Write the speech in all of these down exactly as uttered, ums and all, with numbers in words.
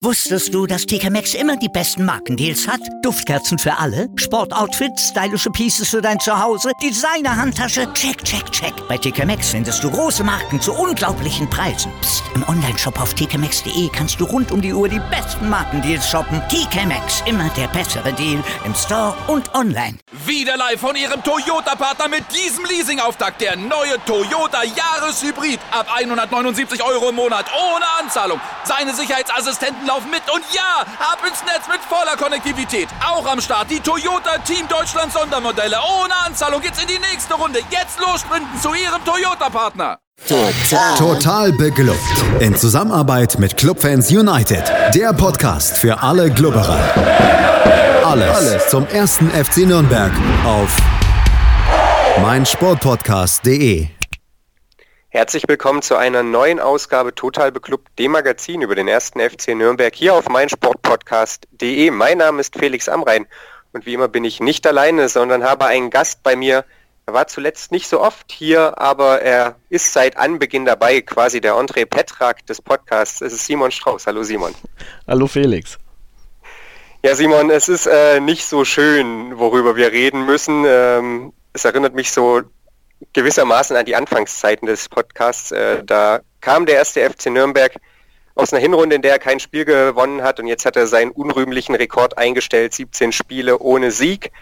Wusstest du, dass T K Maxx immer die besten Markendeals hat? Duftkerzen für alle, Sportoutfits, stylische Pieces für dein Zuhause, Designer-Handtasche, check, check, check. Bei T K Maxx findest du große Marken zu unglaublichen Preisen. Psst. Im Onlineshop auf t k maxx punkt d e kannst du rund um die Uhr die besten Markendeals shoppen. T K Maxx, immer der bessere Deal im Store und online. Wieder live von Ihrem Toyota-Partner mit diesem Leasing-Auftakt. Der neue Toyota Jahreshybrid. Ab hundertneunundsiebzig Euro im Monat ohne Anzahlung. Seine Sicherheitsassistenten laufen mit und ja, ab ins Netz mit voller Konnektivität. Auch am Start die Toyota Team Deutschland Sondermodelle. Ohne Anzahlung geht's in die nächste Runde. Jetzt los sprinten zu Ihrem Toyota-Partner. Total. Total beglückt. In Zusammenarbeit mit Clubfans United. Der Podcast für alle Glubberer. Alles, Alles zum ersten F C Nürnberg auf meinsportpodcast punkt de. Herzlich willkommen zu einer neuen Ausgabe Total beglückt, dem Magazin über den ersten F C Nürnberg hier auf meinsportpodcast punkt de. Mein Name ist Felix Amrain und wie immer bin ich nicht alleine, sondern habe einen Gast bei mir. Er war zuletzt nicht so oft hier, aber er ist seit Anbeginn dabei, quasi der André Petrak des Podcasts. Es ist Simon Strauß. Hallo Simon. Hallo Felix. Ja Simon, es ist äh, nicht so schön, worüber wir reden müssen. Ähm, es erinnert mich so gewissermaßen an die Anfangszeiten des Podcasts. Äh, da kam der erste F C Nürnberg aus einer Hinrunde, in der er kein Spiel gewonnen hat und jetzt hat er seinen unrühmlichen Rekord eingestellt, siebzehn Spiele ohne Sieg.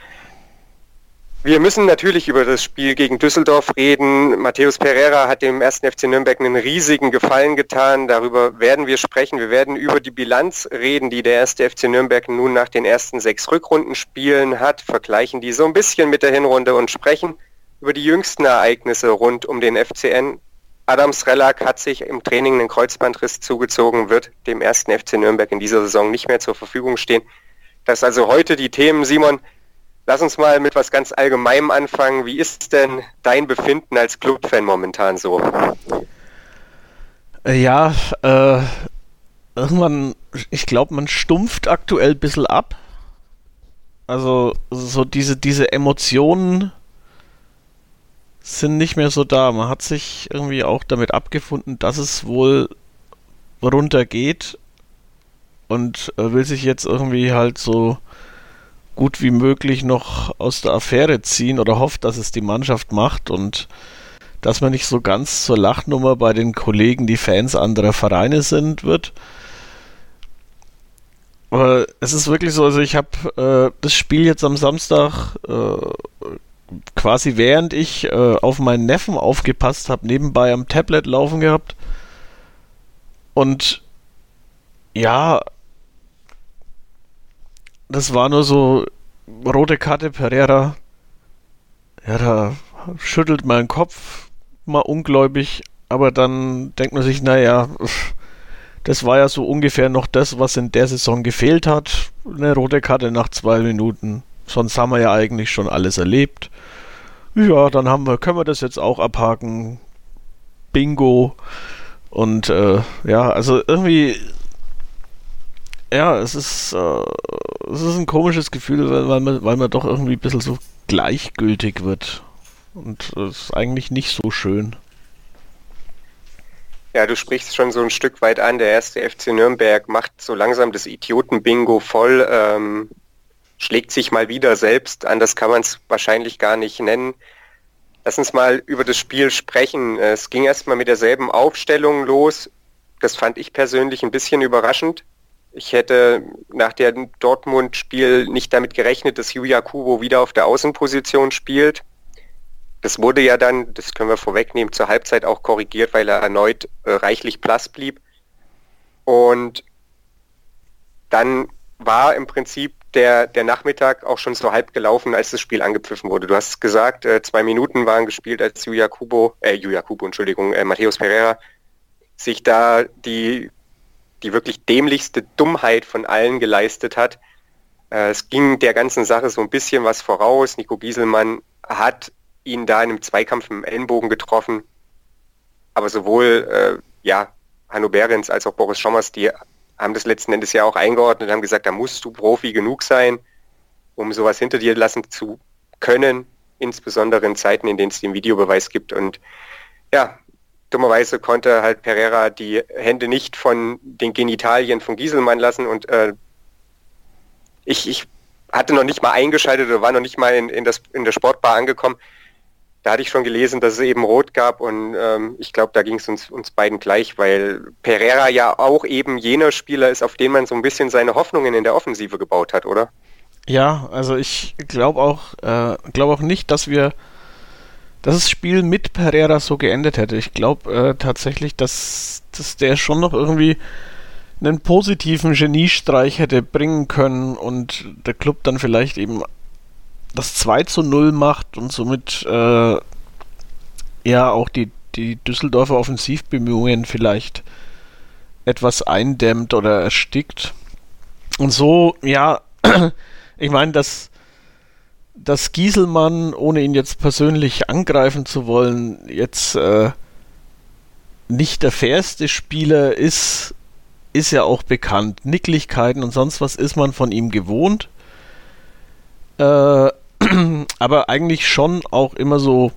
Wir müssen natürlich über das Spiel gegen Düsseldorf reden. Matheus Pereira hat dem ersten F C Nürnberg einen riesigen Gefallen getan. Darüber werden wir sprechen. Wir werden über die Bilanz reden, die der erste F C Nürnberg nun nach den ersten sechs Rückrundenspielen hat, vergleichen die so ein bisschen mit der Hinrunde und sprechen über die jüngsten Ereignisse rund um den F C N. Adam Srelak hat sich im Training einen Kreuzbandriss zugezogen, wird dem ersten F C Nürnberg in dieser Saison nicht mehr zur Verfügung stehen. Das ist also heute die Themen. Simon, lass uns mal mit was ganz Allgemeinem anfangen. Wie ist denn dein Befinden als Clubfan momentan so? Ja, äh, irgendwann, ich glaube, man stumpft aktuell ein bisschen ab. Also so diese, diese Emotionen sind nicht mehr so da. Man hat sich irgendwie auch damit abgefunden, dass es wohl runtergeht und äh, will sich jetzt irgendwie halt so gut wie möglich noch aus der Affäre ziehen oder hofft, dass es die Mannschaft macht und dass man nicht so ganz zur Lachnummer bei den Kollegen, die Fans anderer Vereine sind, wird. Aber es ist wirklich so, also ich habe äh, das Spiel jetzt am Samstag äh, quasi während ich äh, auf meinen Neffen aufgepasst habe, nebenbei am Tablet laufen gehabt und ja, das war nur so rote Karte Pereira. Ja, da schüttelt mein Kopf mal ungläubig, aber dann denkt man sich, naja, das war ja so ungefähr noch das, was in der Saison gefehlt hat. Eine rote Karte nach zwei Minuten. Sonst haben wir ja eigentlich schon alles erlebt. Ja, dann haben wir, können wir das jetzt auch abhaken. Bingo. Und äh, ja, also irgendwie ja, es ist, äh, es ist ein komisches Gefühl, weil man, weil man doch irgendwie ein bisschen so gleichgültig wird. Und es ist eigentlich nicht so schön. Ja, du sprichst schon so ein Stück weit an. Der erste F C Nürnberg macht so langsam das Idioten-Bingo voll, ähm, schlägt sich mal wieder selbst an. Das kann man es wahrscheinlich gar nicht nennen. Lass uns mal über das Spiel sprechen. Es ging erstmal mit derselben Aufstellung los. Das fand ich persönlich ein bisschen überraschend. Ich hätte nach dem Dortmund-Spiel nicht damit gerechnet, dass Yuya Kubo wieder auf der Außenposition spielt. Das wurde ja dann, das können wir vorwegnehmen, zur Halbzeit auch korrigiert, weil er erneut äh, reichlich blass blieb. Und dann war im Prinzip der, der Nachmittag auch schon so halb gelaufen, als das Spiel angepfiffen wurde. Du hast gesagt, äh, zwei Minuten waren gespielt, als Yuya Kubo, äh, Yuya Kubo, Entschuldigung, äh, Matheus Pereira sich da die die wirklich dämlichste Dummheit von allen geleistet hat. Äh, es ging der ganzen Sache so ein bisschen was voraus. Nico Gieselmann hat ihn da in einem Zweikampf im Ellenbogen getroffen. Aber sowohl äh, ja, Hanno Behrens als auch Boris Schommers, die haben das letzten Endes ja auch eingeordnet und haben gesagt, da musst du Profi genug sein, um sowas hinter dir lassen zu können, insbesondere in Zeiten, in denen es den Videobeweis gibt. Und ja, dummerweise konnte halt Pereira die Hände nicht von den Genitalien von Gieselmann lassen und äh, ich, ich hatte noch nicht mal eingeschaltet oder war noch nicht mal in, in, das, in der Sportbar angekommen. Da hatte ich schon gelesen, dass es eben Rot gab und ähm, ich glaube, da ging es uns, uns beiden gleich, weil Pereira ja auch eben jener Spieler ist, auf den man so ein bisschen seine Hoffnungen in der Offensive gebaut hat, oder? Ja, also ich glaube auch, äh, glaube auch nicht, dass wir dass das Spiel mit Pereira so geendet hätte. Ich glaube äh, tatsächlich, dass, dass der schon noch irgendwie einen positiven Geniestreich hätte bringen können und der Club dann vielleicht eben das zwei zu null macht und somit äh, ja auch die, die Düsseldorfer Offensivbemühungen vielleicht etwas eindämmt oder erstickt. Und so, ja, ich meine, dass, dass Gieselmann, ohne ihn jetzt persönlich angreifen zu wollen, jetzt äh, nicht der fairste Spieler ist, ist ja auch bekannt. Nicklichkeiten und sonst was ist man von ihm gewohnt. Äh, aber eigentlich schon auch immer so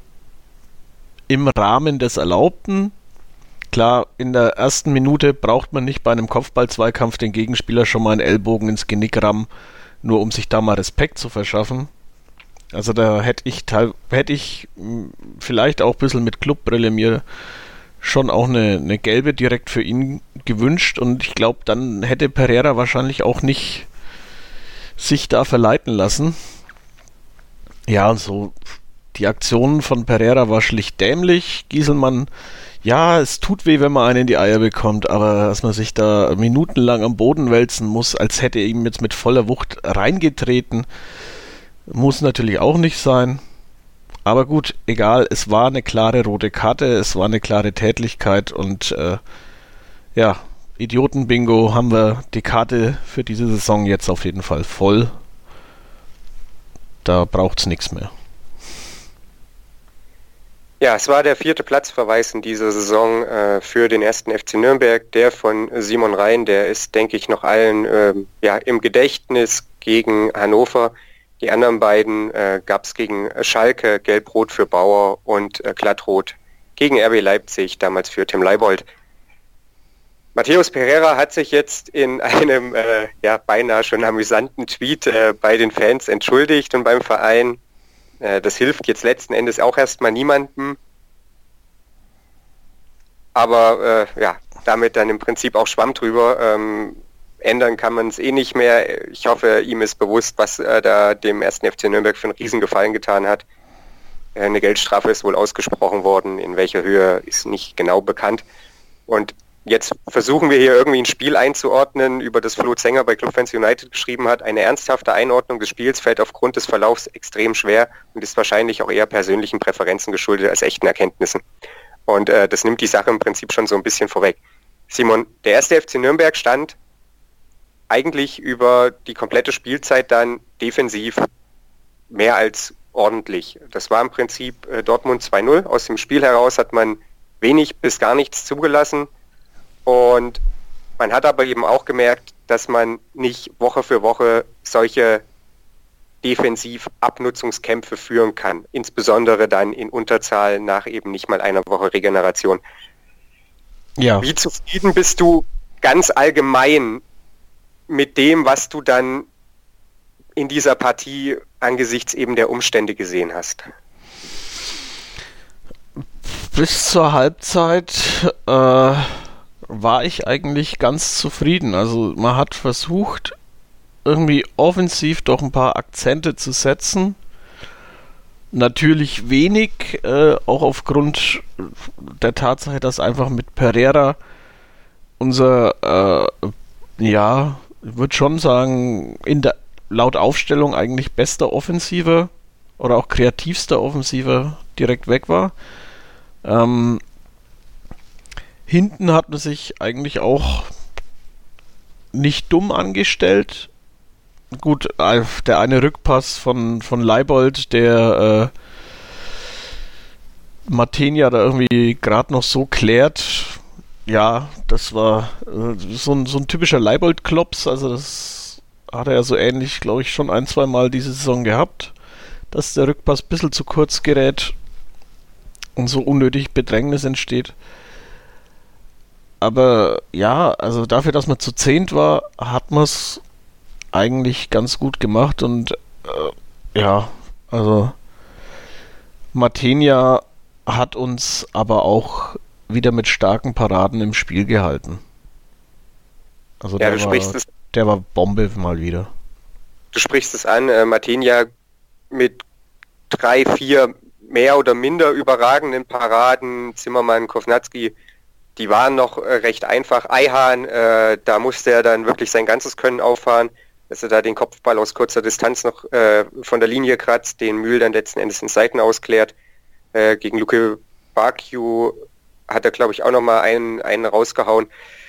im Rahmen des Erlaubten. Klar, in der ersten Minute braucht man nicht bei einem Kopfball-Zweikampf den Gegenspieler schon mal einen Ellbogen ins Genick rammen, nur um sich da mal Respekt zu verschaffen. Also da hätte ich, teil- hätte ich vielleicht auch ein bisschen mit Clubbrille mir schon auch eine, eine gelbe direkt für ihn gewünscht und ich glaube, dann hätte Pereira wahrscheinlich auch nicht sich da verleiten lassen. Ja, und so die Aktion von Pereira war schlicht dämlich. Gieselmann, ja, es tut weh, wenn man einen in die Eier bekommt, aber dass man sich da minutenlang am Boden wälzen muss, als hätte er ihm jetzt mit voller Wucht reingetreten, muss natürlich auch nicht sein. Aber gut, egal, es war eine klare rote Karte, es war eine klare Tätlichkeit und äh, ja, Idioten-Bingo, haben wir die Karte für diese Saison jetzt auf jeden Fall voll. Da braucht es nichts mehr. Ja, es war der vierte Platzverweis in dieser Saison äh, für den ersten F C Nürnberg, der von Simon Rhein, der ist, denke ich, noch allen äh, ja, im Gedächtnis gegen Hannover. Die anderen beiden äh, gab es gegen Schalke, Gelb-Rot für Bauer und äh, Glattrot gegen R B Leipzig, damals für Tim Leibold. Matheus Pereira hat sich jetzt in einem äh, ja, beinahe schon amüsanten Tweet äh, bei den Fans entschuldigt und beim Verein. Äh, das hilft jetzt letzten Endes auch erstmal niemandem. Aber äh, ja, damit dann im Prinzip auch Schwamm drüber. Ähm, ändern kann man es eh nicht mehr. Ich hoffe, ihm ist bewusst, was er da dem ersten F C Nürnberg für einen Riesengefallen getan hat. Äh, eine Geldstrafe ist wohl ausgesprochen worden. In welcher Höhe ist nicht genau bekannt. Und jetzt versuchen wir hier irgendwie ein Spiel einzuordnen, über das Flo Zenger bei Clubfans United geschrieben hat. Eine ernsthafte Einordnung des Spiels fällt aufgrund des Verlaufs extrem schwer und ist wahrscheinlich auch eher persönlichen Präferenzen geschuldet als echten Erkenntnissen. Und äh, das nimmt die Sache im Prinzip schon so ein bisschen vorweg. Simon, der erste F C Nürnberg stand eigentlich über die komplette Spielzeit dann defensiv mehr als ordentlich. Das war im Prinzip äh, Dortmund zwei null. Aus dem Spiel heraus hat man wenig bis gar nichts zugelassen. Und man hat aber eben auch gemerkt, dass man nicht Woche für Woche solche Defensiv-Abnutzungskämpfe führen kann. Insbesondere dann in Unterzahl nach eben nicht mal einer Woche Regeneration. Ja. Wie zufrieden bist du ganz allgemein mit dem, was du dann in dieser Partie angesichts eben der Umstände gesehen hast? Bis zur Halbzeit äh war ich eigentlich ganz zufrieden. Also man hat versucht, irgendwie offensiv doch ein paar Akzente zu setzen. Natürlich wenig, äh, auch aufgrund der Tatsache, dass einfach mit Pereira unser, äh, ja, ich würde schon sagen, in der laut Aufstellung eigentlich bester Offensive oder auch kreativster Offensive direkt weg war. Ähm, Hinten hat man sich eigentlich auch nicht dumm angestellt. Gut, der eine Rückpass von, von Leibold, der äh, Matenia da irgendwie gerade noch so klärt. Ja, das war äh, so, ein, so ein typischer Leibold-Klops. Also das hat er ja so ähnlich, glaube ich, schon ein, zwei Mal diese Saison gehabt, dass der Rückpass ein bisschen zu kurz gerät und so unnötig Bedrängnis entsteht. aber ja, also dafür, dass man zu zehnt war, hat man es eigentlich ganz gut gemacht und äh, ja, also Martinia hat uns aber auch wieder mit starken Paraden im Spiel gehalten. Also ja, der, du war, sprichst es, der war Bombe mal wieder. du sprichst es an, äh, Martinia mit drei, vier mehr oder minder überragenden Paraden, Zimmermann, Kovnatski, die waren noch äh, recht einfach. Ayhan, äh, da musste er dann wirklich sein ganzes Können auffahren, dass er da den Kopfball aus kurzer Distanz noch äh, von der Linie kratzt, den Mühl dann letzten Endes in Seiten ausklärt. Äh, gegen Luke Bakio hat er, glaube ich, auch nochmal einen, einen rausgehauen.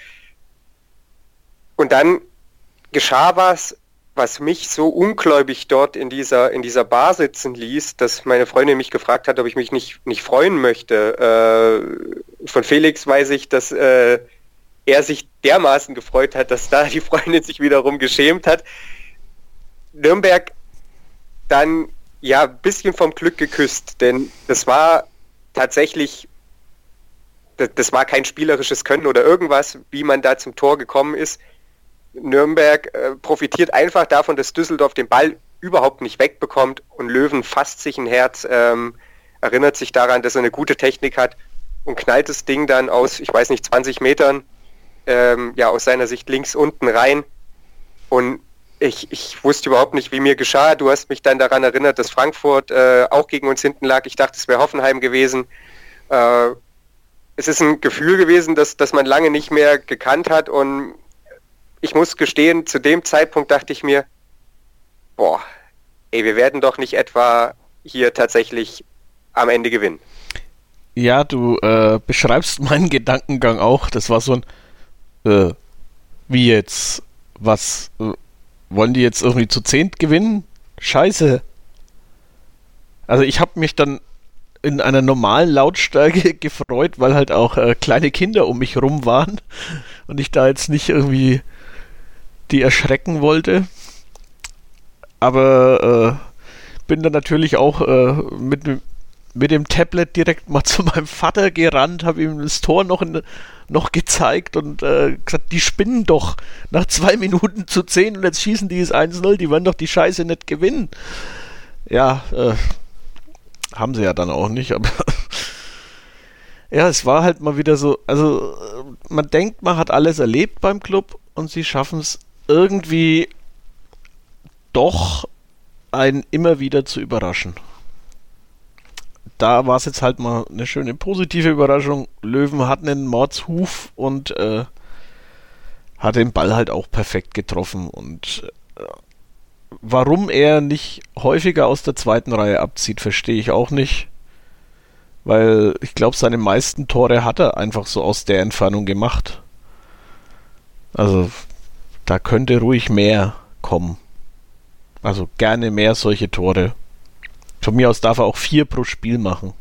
Und dann geschah was, was mich so ungläubig dort in dieser, in dieser Bar sitzen ließ, dass meine Freundin mich gefragt hat, ob ich mich nicht, nicht freuen möchte. Äh, von Felix weiß ich, dass äh, er sich dermaßen gefreut hat, dass da die Freundin sich wiederum geschämt hat. Nürnberg dann ja ein bisschen vom Glück geküsst, denn das war tatsächlich, das, das war kein spielerisches Können oder irgendwas, wie man da zum Tor gekommen ist. Nürnberg äh, profitiert einfach davon, dass Düsseldorf den Ball überhaupt nicht wegbekommt und Löwen fasst sich ein Herz, ähm, erinnert sich daran, dass er eine gute Technik hat und knallt das Ding dann aus, ich weiß nicht, zwanzig Metern, ähm, ja, aus seiner Sicht links unten rein. Und ich, ich wusste überhaupt nicht, wie mir geschah. Du hast mich dann daran erinnert, dass Frankfurt äh, auch gegen uns hinten lag. Ich dachte, es wäre Hoffenheim gewesen. Äh, es ist ein Gefühl gewesen, dass, dass man lange nicht mehr gekannt hat und ich muss gestehen, zu dem Zeitpunkt dachte ich mir, boah, ey, wir werden doch nicht etwa hier tatsächlich am Ende gewinnen. Ja, du äh, beschreibst meinen Gedankengang auch. Das war so ein, äh, wie jetzt, was, äh, wollen die jetzt irgendwie zu zehnt gewinnen? Scheiße. Also ich habe mich dann in einer normalen Lautstärke gefreut, weil halt auch äh, kleine Kinder um mich rum waren und ich da jetzt nicht irgendwie die erschrecken wollte. Aber äh, bin dann natürlich auch äh, mit, mit dem Tablet direkt mal zu meinem Vater gerannt, habe ihm das Tor noch, in, noch gezeigt und äh, gesagt, die spinnen doch nach zwei Minuten zu zehn und jetzt schießen die es eins null, die werden doch die Scheiße nicht gewinnen. Ja, äh, haben sie ja dann auch nicht, aber ja, es war halt mal wieder so, also man denkt, man hat alles erlebt beim Club und sie schaffen es irgendwie doch einen immer wieder zu überraschen. Da war es jetzt halt mal eine schöne positive Überraschung. Löwen hat einen Mordshuf und äh, hat den Ball halt auch perfekt getroffen. Und äh, warum er nicht häufiger aus der zweiten Reihe abzieht, verstehe ich auch nicht. Weil ich glaube, seine meisten Tore hat er einfach so aus der Entfernung gemacht. Also da könnte ruhig mehr kommen. Also gerne mehr solche Tore. Von mir aus darf er auch vier pro Spiel machen.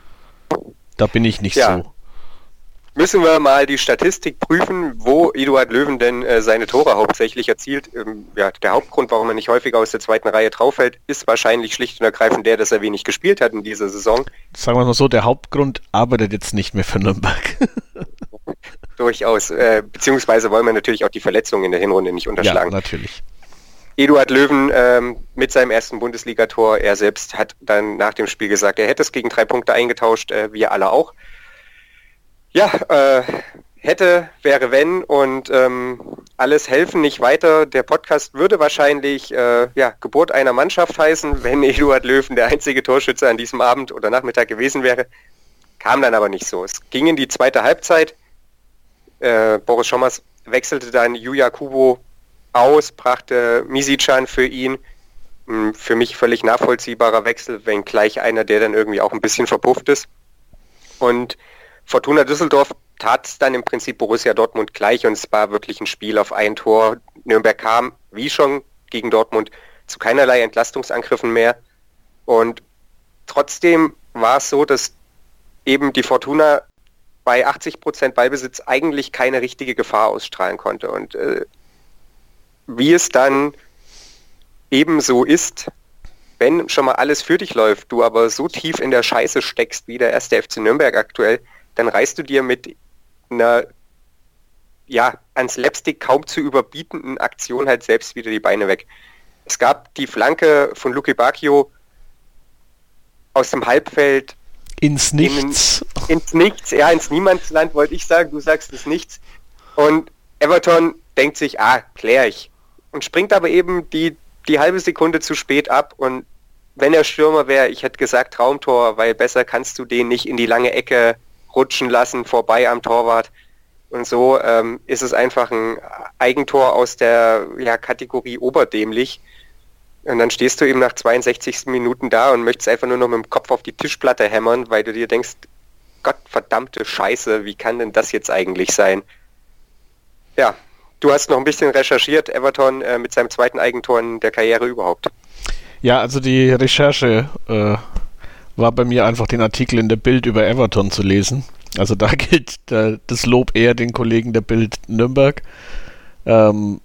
Da bin ich nicht ja. so. Müssen wir mal die Statistik prüfen, wo Eduard Löwen denn äh, seine Tore hauptsächlich erzielt. Ähm, ja, der Hauptgrund, warum er nicht häufiger aus der zweiten Reihe draufhält, ist wahrscheinlich schlicht und ergreifend der, dass er wenig gespielt hat in dieser Saison. Sagen wir mal so, der Hauptgrund arbeitet jetzt nicht mehr für Nürnberg. Durchaus. Äh, beziehungsweise wollen wir natürlich auch die Verletzungen in der Hinrunde nicht unterschlagen. Ja, natürlich. Eduard Löwen ähm, mit seinem ersten Bundesligator, er selbst hat dann nach dem Spiel gesagt, er hätte es gegen drei Punkte eingetauscht, äh, wir alle auch. Ja, äh, hätte, wäre wenn und ähm, alles helfen nicht weiter. Der Podcast würde wahrscheinlich äh, ja, Geburt einer Mannschaft heißen, wenn Eduard Löwen der einzige Torschütze an diesem Abend oder Nachmittag gewesen wäre. Kam dann aber nicht so. Es ging in die zweite Halbzeit. Äh, Boris Schommers wechselte dann Yuya Kubo aus, brachte Misicjan für ihn. Für mich völlig nachvollziehbarer Wechsel, wenngleich einer, der dann irgendwie auch ein bisschen verpufft ist. Und Fortuna Düsseldorf tat es dann im Prinzip Borussia Dortmund gleich und es war wirklich ein Spiel auf ein Tor. Nürnberg kam, wie schon gegen Dortmund, zu keinerlei Entlastungsangriffen mehr. Und trotzdem war es so, dass eben die Fortuna bei achtzig Prozent Ballbesitz eigentlich keine richtige Gefahr ausstrahlen konnte. Und äh, wie es dann eben so ist, wenn schon mal alles für dich läuft, du aber so tief in der Scheiße steckst wie der erste F C Nürnberg aktuell, dann reißt du dir mit einer ja, an Slapstick kaum zu überbietenden Aktion halt selbst wieder die Beine weg. Es gab die Flanke von Luke Bacchio aus dem Halbfeld ins Nichts. In, ins Nichts, ja, ins Niemandsland wollte ich sagen, du sagst es Nichts. Und Everton denkt sich, ah, klär ich. Und springt aber eben die, die halbe Sekunde zu spät ab. Und wenn er Stürmer wäre, ich hätte gesagt Traumtor, weil besser kannst du den nicht in die lange Ecke rutschen lassen, vorbei am Torwart. Und so ähm, ist es einfach ein Eigentor aus der ja, Kategorie oberdämlich. Und dann stehst du eben nach zweiundsechzigsten Minuten da und möchtest einfach nur noch mit dem Kopf auf die Tischplatte hämmern, weil du dir denkst, Gottverdammte Scheiße, wie kann denn das jetzt eigentlich sein? Ja, du hast noch ein bisschen recherchiert, Everton äh, mit seinem zweiten Eigentor in der Karriere überhaupt. Ja, also die Recherche äh, war bei mir einfach den Artikel in der Bild über Everton zu lesen. Also da gilt äh, das Lob eher den Kollegen der Bild Nürnberg, ähm,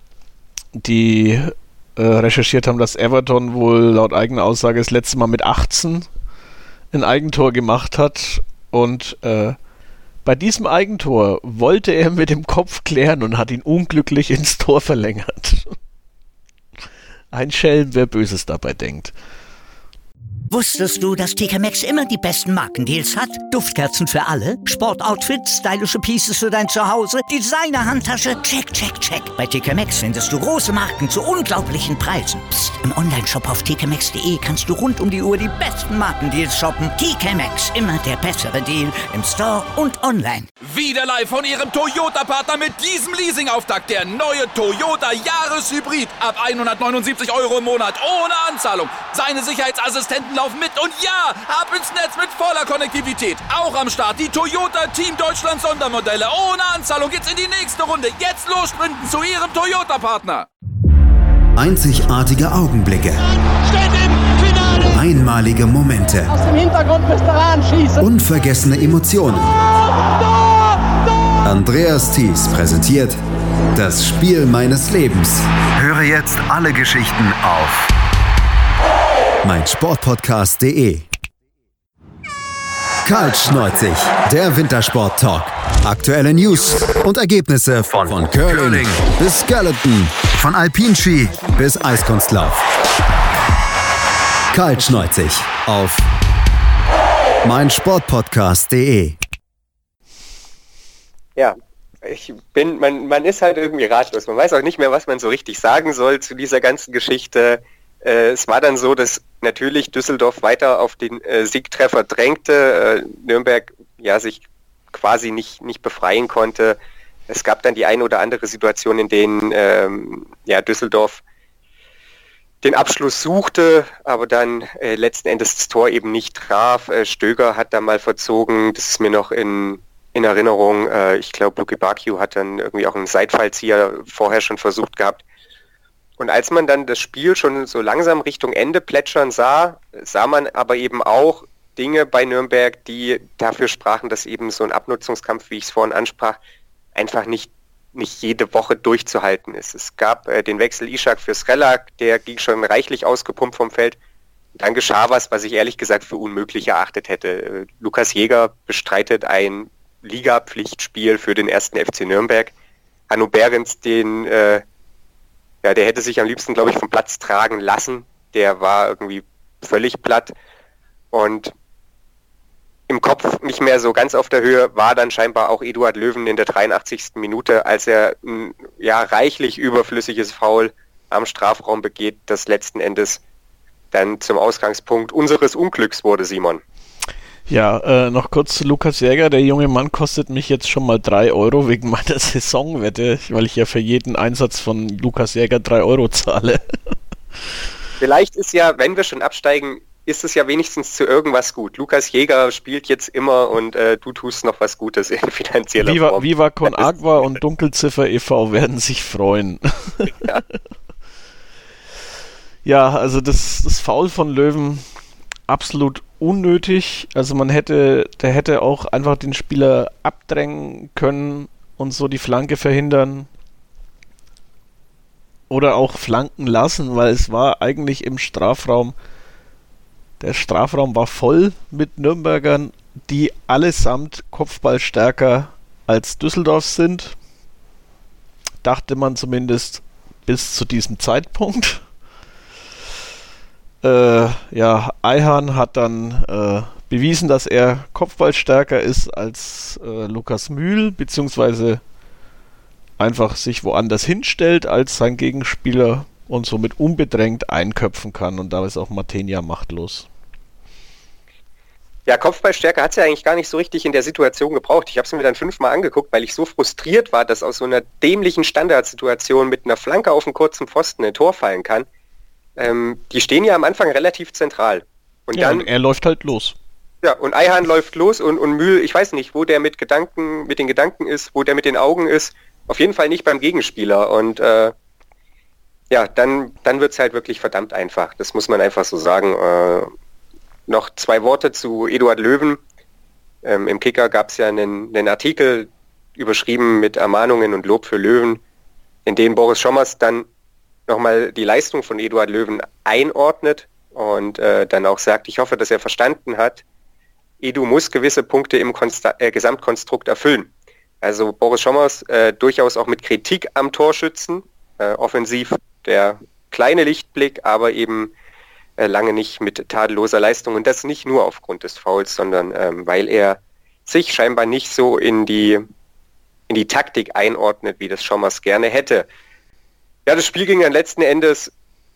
die äh, recherchiert haben, dass Everton wohl laut eigener Aussage das letzte Mal mit achtzehn ein Eigentor gemacht hat und äh, bei diesem Eigentor wollte er mit dem Kopf klären und hat ihn unglücklich ins Tor verlängert. Ein Schelm, wer Böses dabei denkt. Wusstest du, dass T K Maxx immer die besten Markendeals hat? Duftkerzen für alle, Sportoutfits, stylische Pieces für dein Zuhause, Designer-Handtasche, check, check, check. Bei T K Maxx findest du große Marken zu unglaublichen Preisen. Psst. Im Onlineshop auf t k maxx punkt de kannst du rund um die Uhr die besten Markendeals shoppen. T K Maxx, immer der bessere Deal im Store und online. Wieder live von Ihrem Toyota-Partner mit diesem Leasing-Auftakt. Der neue Toyota Jahreshybrid. Ab hundertneunundsiebzig Euro im Monat ohne Anzahlung. Seine Sicherheitsassistenten laufen mit und ja, ab ins Netz mit voller Konnektivität. Auch am Start die Toyota Team Deutschland Sondermodelle. Ohne Anzahlung geht's in die nächste Runde. Jetzt los sprinten zu Ihrem Toyota-Partner. Einzigartige Augenblicke. Steht im Finale. Einmalige Momente. Aus dem Hintergrund müsst ihr anschießen. Unvergessene Emotionen. Andreas Thies präsentiert das Spiel meines Lebens. Höre jetzt alle Geschichten auf meinsportpodcast punkt de. Kaltschneuzig, der Wintersport-Talk. Aktuelle News und Ergebnisse von, von Curling bis Skeleton, von Alpinski bis Eiskunstlauf. Kaltschneuzig auf meinsportpodcast punkt de. Ja, ich bin, man, man ist halt irgendwie ratlos. Man weiß auch nicht mehr, was man so richtig sagen soll zu dieser ganzen Geschichte. Äh, es war dann so, dass natürlich Düsseldorf weiter auf den äh, Siegtreffer drängte, äh, Nürnberg ja sich quasi nicht, nicht befreien konnte. Es gab dann die eine oder andere Situation, in denen ähm, ja, Düsseldorf den Abschluss suchte, aber dann äh, letzten Endes das Tor eben nicht traf. Äh, Stöger hat da mal verzogen, das ist mir noch in, in Erinnerung. Äh, ich glaube, Luke Bacchio hat dann irgendwie auch einen Seitfallzieher vorher schon versucht gehabt. Und als man dann das Spiel schon so langsam Richtung Ende plätschern sah, sah man aber eben auch Dinge bei Nürnberg, die dafür sprachen, dass eben so ein Abnutzungskampf, wie ich es vorhin ansprach, einfach nicht, nicht jede Woche durchzuhalten ist. Es gab äh, den Wechsel Ishak für Srelak, der ging schon reichlich ausgepumpt vom Feld. Dann geschah was, was ich ehrlich gesagt für unmöglich erachtet hätte. Äh, Lukas Jäger bestreitet ein Ligapflichtspiel für den ersten F C Nürnberg. Hanno Behrens, den äh, Ja, der hätte sich am liebsten, glaube ich, vom Platz tragen lassen. Der war irgendwie völlig platt und im Kopf nicht mehr so ganz auf der Höhe war dann scheinbar auch Eduard Löwen in der dreiundachtzigsten Minute, als er ein ja, reichlich überflüssiges Foul am Strafraum begeht, das letzten Endes dann zum Ausgangspunkt unseres Unglücks wurde, Simon. Ja, äh, noch kurz zu Lukas Jäger. Der junge Mann kostet mich jetzt schon mal drei Euro wegen meiner Saisonwette, weil ich ja für jeden Einsatz von Lukas Jäger drei Euro zahle. Vielleicht ist ja, wenn wir schon absteigen, ist es ja wenigstens zu irgendwas gut. Lukas Jäger spielt jetzt immer und äh, du tust noch was Gutes in finanzieller Viva, Form. Viva Con Agua und Dunkelziffer e V werden sich freuen. Ja, ja, also das, das Foul von Löwen absolut unnötig. Also man hätte, der hätte auch einfach den Spieler abdrängen können und so die Flanke verhindern. Oder auch flanken lassen, weil es war eigentlich im Strafraum, der Strafraum war voll mit Nürnbergern, die allesamt Kopfballstärker als Düsseldorf sind. dachte man zumindest bis zu diesem Zeitpunkt. Äh, ja, Ayhan hat dann äh, bewiesen, dass er kopfballstärker ist als äh, Lukas Mühl, beziehungsweise einfach sich woanders hinstellt als sein Gegenspieler und somit unbedrängt einköpfen kann. Und da ist auch Matenia machtlos. Ja, Kopfballstärke hat es ja eigentlich gar nicht so richtig in der Situation gebraucht. Ich habe es mir dann fünfmal angeguckt, weil ich so frustriert war, dass aus so einer dämlichen Standardsituation mit einer Flanke auf einen kurzen Pfosten ein Tor fallen kann. Ähm, die stehen ja am Anfang relativ zentral. Und ja, dann, und er läuft halt los. Ja, und Ayhan läuft los und, und Mühl, ich weiß nicht, wo der mit Gedanken, mit den Gedanken ist, wo der mit den Augen ist. Auf jeden Fall nicht beim Gegenspieler. Und äh, ja, dann, dann wird es halt wirklich verdammt einfach. Das muss man einfach so sagen. Äh, noch zwei Worte zu Eduard Löwen. Ähm, Im Kicker gab es ja einen, einen Artikel überschrieben mit Ermahnungen und Lob für Löwen, in dem Boris Schommers dann nochmal die Leistung von Eduard Löwen einordnet und äh, dann auch sagt, ich hoffe, dass er verstanden hat, Edu muss gewisse Punkte im Konsta- äh, Gesamtkonstrukt erfüllen. Also Boris Schommers äh, durchaus auch mit Kritik am Torschützen, äh, offensiv der kleine Lichtblick, aber eben äh, lange nicht mit tadelloser Leistung und das nicht nur aufgrund des Fouls, sondern ähm, weil er sich scheinbar nicht so in die, in die Taktik einordnet, wie das Schommers gerne hätte. Ja, das Spiel ging dann letzten Endes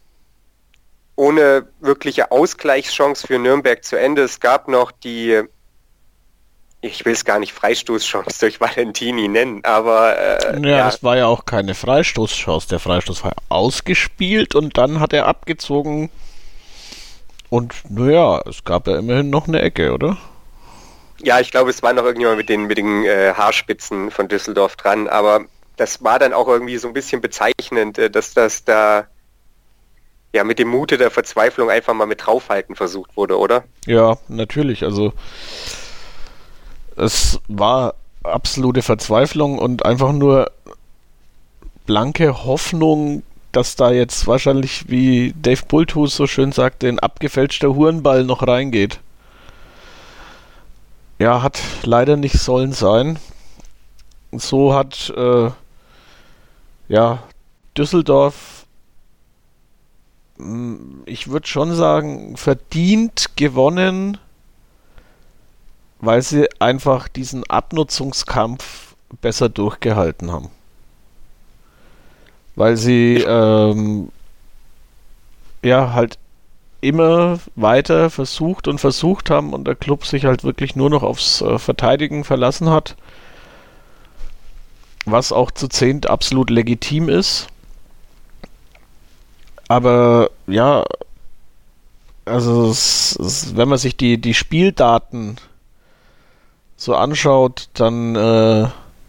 ohne wirkliche Ausgleichschance für Nürnberg zu Ende. Es gab noch die, ich will es gar nicht Freistoßchance durch Valentini nennen, aber... Äh, ja, ja, das war ja auch keine Freistoßchance. Der Freistoß war ausgespielt und dann hat er abgezogen und naja, es gab ja immerhin noch eine Ecke, oder? Ja, ich glaube, es war noch irgendjemand mit den, mit den äh, Haarspitzen von Düsseldorf dran, aber das war dann auch irgendwie so ein bisschen bezeichnend, dass das da ja mit dem Mute der Verzweiflung einfach mal mit draufhalten versucht wurde, oder? Ja, natürlich. Also es war absolute Verzweiflung und einfach nur blanke Hoffnung, dass da jetzt wahrscheinlich, wie Dave Bulthus so schön sagte, ein abgefälschter Hurenball noch reingeht. Ja, hat leider nicht sollen sein. So hat äh, ja, Düsseldorf, ich würde schon sagen, verdient gewonnen, weil sie einfach diesen Abnutzungskampf besser durchgehalten haben. Weil sie ähm, ja halt immer weiter versucht und versucht haben und der Club sich halt wirklich nur noch aufs äh, Verteidigen verlassen hat. Was auch zu zehnt absolut legitim ist. Aber ja, also es, es, wenn man sich die, die Spieldaten so anschaut, dann äh,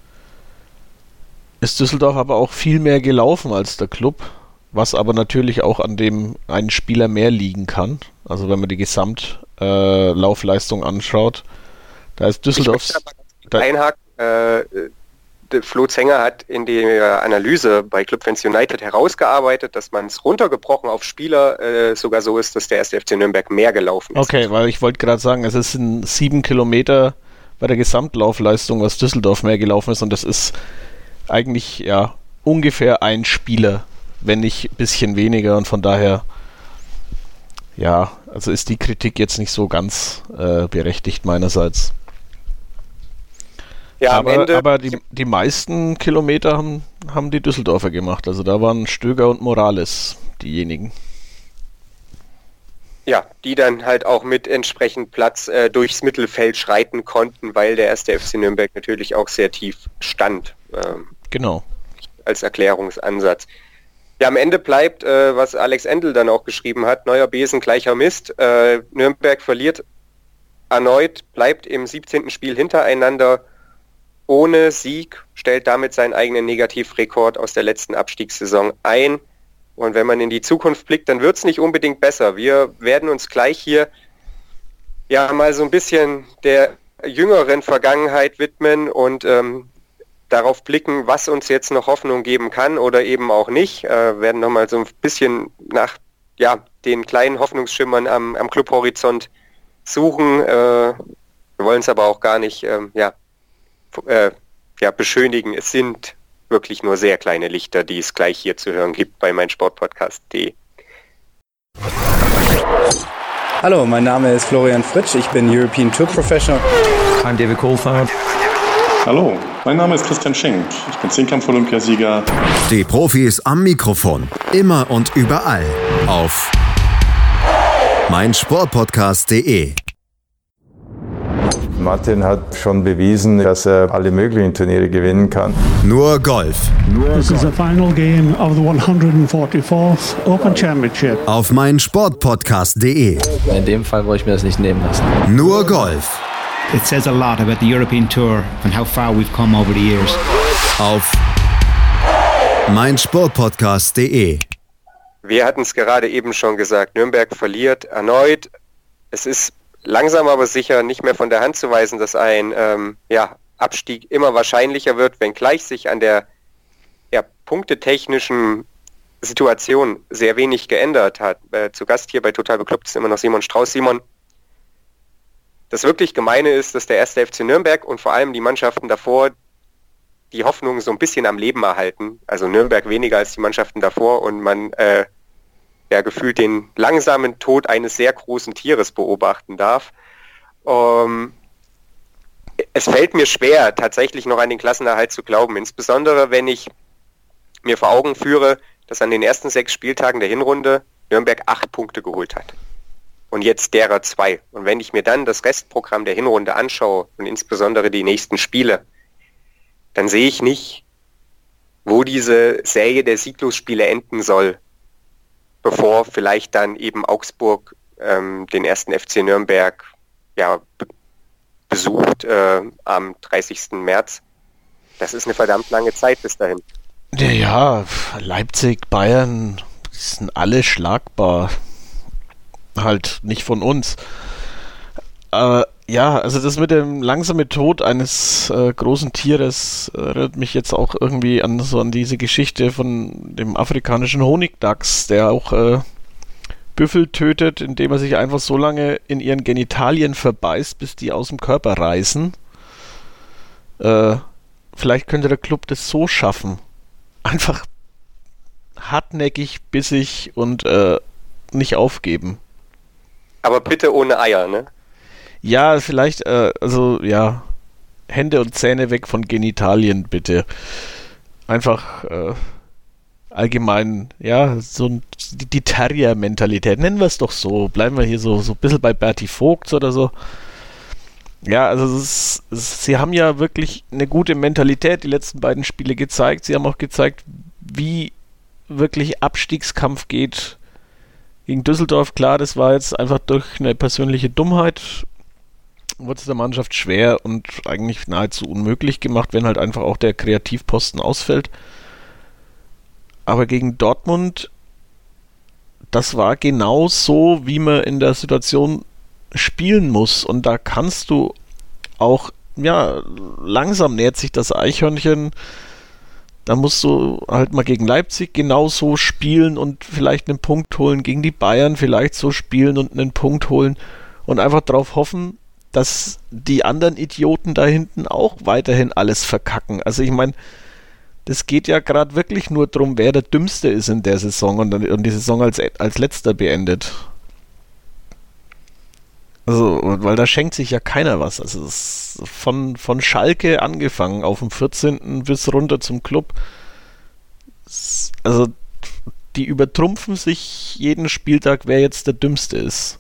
ist Düsseldorf aber auch viel mehr gelaufen als der Club, was aber natürlich auch an dem einen Spieler mehr liegen kann. Also wenn man die Gesamtlaufleistung äh, anschaut, da ist Düsseldorfs... Ich möchte einhaken, äh, Flo Zenger hat in der Analyse bei Clubfans United herausgearbeitet, dass man es runtergebrochen auf Spieler äh, sogar so ist, dass der erste F C Nürnberg mehr gelaufen ist. Okay, weil ich wollte gerade sagen, es sind sieben Kilometer bei der Gesamtlaufleistung, was Düsseldorf mehr gelaufen ist und das ist eigentlich ja ungefähr ein Spieler, wenn nicht ein bisschen weniger und von daher ja, also ist die Kritik jetzt nicht so ganz äh, berechtigt meinerseits. Ja, aber, am Ende aber die, die meisten Kilometer haben, haben die Düsseldorfer gemacht. Also da waren Stöger und Morales diejenigen. Ja, die dann halt auch mit entsprechend Platz äh, durchs Mittelfeld schreiten konnten, weil der erste F C Nürnberg natürlich auch sehr tief stand. Ähm, genau. Als Erklärungsansatz. Ja, am Ende bleibt, äh, was Alex Endel dann auch geschrieben hat, neuer Besen, gleicher Mist. Äh, Nürnberg verliert erneut, bleibt im siebzehnten Spiel hintereinander ohne Sieg, stellt damit seinen eigenen Negativrekord aus der letzten Abstiegssaison ein. Und wenn man in die Zukunft blickt, dann wird es nicht unbedingt besser. Wir werden uns gleich hier ja mal so ein bisschen der jüngeren Vergangenheit widmen und ähm, darauf blicken, was uns jetzt noch Hoffnung geben kann oder eben auch nicht. Äh, werden nochmal so ein bisschen nach ja, den kleinen Hoffnungsschimmern am, am Clubhorizont suchen. Äh, wir wollen es aber auch gar nicht ähm, ja, äh, ja, beschönigen. Es sind wirklich nur sehr kleine Lichter, die es gleich hier zu hören gibt bei meinsportpodcast punkt de. Hallo, mein Name ist Florian Fritsch, ich bin European Tour Professional. I'm David Coulthard. Hallo, mein Name ist Christian Schenk, ich bin Zehnkampf-Olympiasieger. Die Profis am Mikrofon, immer und überall auf meinsportpodcast punkt de. Martin hat schon bewiesen, dass er alle möglichen Turniere gewinnen kann. Nur Golf. This is the final game of the one hundred forty-fourth Open Championship. Auf meinsportpodcast punkt de. In dem Fall wollte ich mir das nicht nehmen lassen. Nur Golf. It says a lot about the European Tour and how far we've come over the years. Auf meinsportpodcast punkt de. Wir hatten es gerade eben schon gesagt, Nürnberg verliert erneut. Es ist langsam aber sicher nicht mehr von der Hand zu weisen, dass ein ähm, ja, Abstieg immer wahrscheinlicher wird, wenngleich sich an der ja, punktetechnischen Situation sehr wenig geändert hat. Äh, zu Gast hier bei Total Bekloppt ist immer noch Simon Strauß. Simon, das wirklich Gemeine ist, dass der erste F C Nürnberg und vor allem die Mannschaften davor die Hoffnung so ein bisschen am Leben erhalten. Also Nürnberg weniger als die Mannschaften davor und man äh, ja gefühlt den langsamen Tod eines sehr großen Tieres beobachten darf. Ähm, es fällt mir schwer, tatsächlich noch an den Klassenerhalt zu glauben, insbesondere wenn ich mir vor Augen führe, dass an den ersten sechs Spieltagen der Hinrunde Nürnberg acht Punkte geholt hat. Und jetzt derer zwei. Und wenn ich mir dann das Restprogramm der Hinrunde anschaue und insbesondere die nächsten Spiele, dann sehe ich nicht, wo diese Serie der Sieglosspiele enden soll, bevor vielleicht dann eben Augsburg ähm, den ersten F C Nürnberg ja, be- besucht äh, am dreißigsten März. Das ist eine verdammt lange Zeit bis dahin. Ja, ja, Leipzig, Bayern, die sind alle schlagbar. Halt nicht von uns. Aber ja, also das mit dem langsamen Tod eines äh, großen Tieres erinnert mich jetzt auch irgendwie an so an diese Geschichte von dem afrikanischen Honigdachs, der auch äh, Büffel tötet, indem er sich einfach so lange in ihren Genitalien verbeißt, bis die aus dem Körper reißen. Äh, vielleicht könnte der Club das so schaffen. Einfach hartnäckig, bissig und äh, nicht aufgeben. Aber bitte ohne Eier, ne? Ja, vielleicht, äh, also, ja, Hände und Zähne weg von Genitalien, bitte. Einfach, äh, allgemein, ja, so ein, die, die Terrier-Mentalität, nennen wir es doch so, bleiben wir hier so, so ein bisschen bei Berti Vogts oder so. Ja, also, es ist, es, sie haben ja wirklich eine gute Mentalität, die letzten beiden Spiele gezeigt. Sie haben auch gezeigt, wie wirklich Abstiegskampf geht. Gegen Düsseldorf, klar, das war jetzt einfach durch eine persönliche Dummheit, wurde es der Mannschaft schwer und eigentlich nahezu unmöglich gemacht, wenn halt einfach auch der Kreativposten ausfällt. Aber gegen Dortmund, das war genau so, wie man in der Situation spielen muss. Und da kannst du auch, ja, langsam nähert sich das Eichhörnchen. Da musst du halt mal gegen Leipzig genauso spielen und vielleicht einen Punkt holen, gegen die Bayern vielleicht so spielen und einen Punkt holen und einfach darauf hoffen, dass die anderen Idioten da hinten auch weiterhin alles verkacken. Also ich meine, das geht ja gerade wirklich nur darum, wer der Dümmste ist in der Saison und, und die Saison als, als letzter beendet. Also, weil da schenkt sich ja keiner was. Also es ist von, von Schalke angefangen, auf dem vierzehnten bis runter zum Club. Es, also die übertrumpfen sich jeden Spieltag, wer jetzt der Dümmste ist.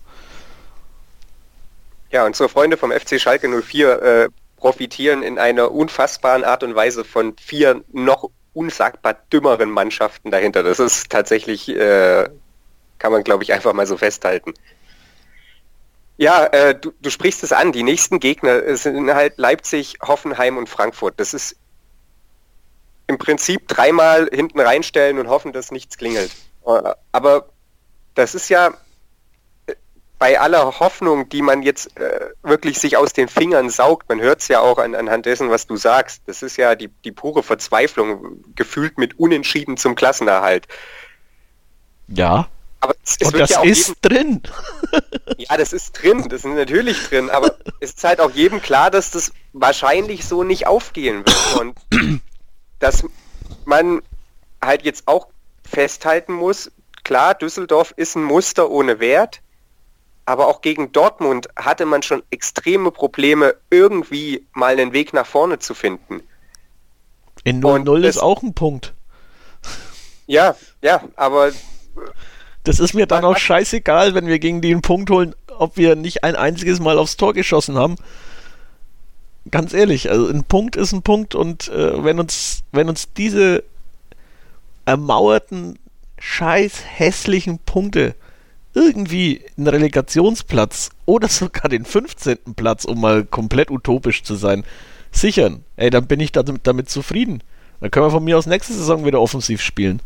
Ja, unsere Freunde vom F C Schalke null vier äh, profitieren in einer unfassbaren Art und Weise von vier noch unsagbar dümmeren Mannschaften dahinter. Das ist tatsächlich, äh, kann man glaube ich einfach mal so festhalten. Ja, äh, du, du sprichst es an, die nächsten Gegner sind halt Leipzig, Hoffenheim und Frankfurt. Das ist im Prinzip dreimal hinten reinstellen und hoffen, dass nichts klingelt. Aber das ist ja bei aller Hoffnung, die man jetzt äh, wirklich sich aus den Fingern saugt, man hört es ja auch an, anhand dessen, was du sagst, das ist ja die, die pure Verzweiflung, gefühlt mit Unentschieden zum Klassenerhalt. Ja, aber es, es und wird das ja auch ist jedem, drin. Ja, das ist drin, das ist natürlich drin, aber es ist halt auch jedem klar, dass das wahrscheinlich so nicht aufgehen wird und dass man halt jetzt auch festhalten muss, klar, Düsseldorf ist ein Muster ohne Wert, aber auch gegen Dortmund hatte man schon extreme Probleme, irgendwie mal einen Weg nach vorne zu finden. In null null ist auch ein Punkt. Ja, ja, aber das ist mir dann auch scheißegal, wenn wir gegen die einen Punkt holen, ob wir nicht ein einziges Mal aufs Tor geschossen haben. Ganz ehrlich, also ein Punkt ist ein Punkt und äh, wenn uns, wenn uns diese ermauerten, scheiß hässlichen Punkte irgendwie einen Relegationsplatz oder sogar den fünfzehnten Platz, um mal komplett utopisch zu sein, sichern, ey, dann bin ich damit, damit zufrieden. Dann können wir von mir aus nächste Saison wieder offensiv spielen.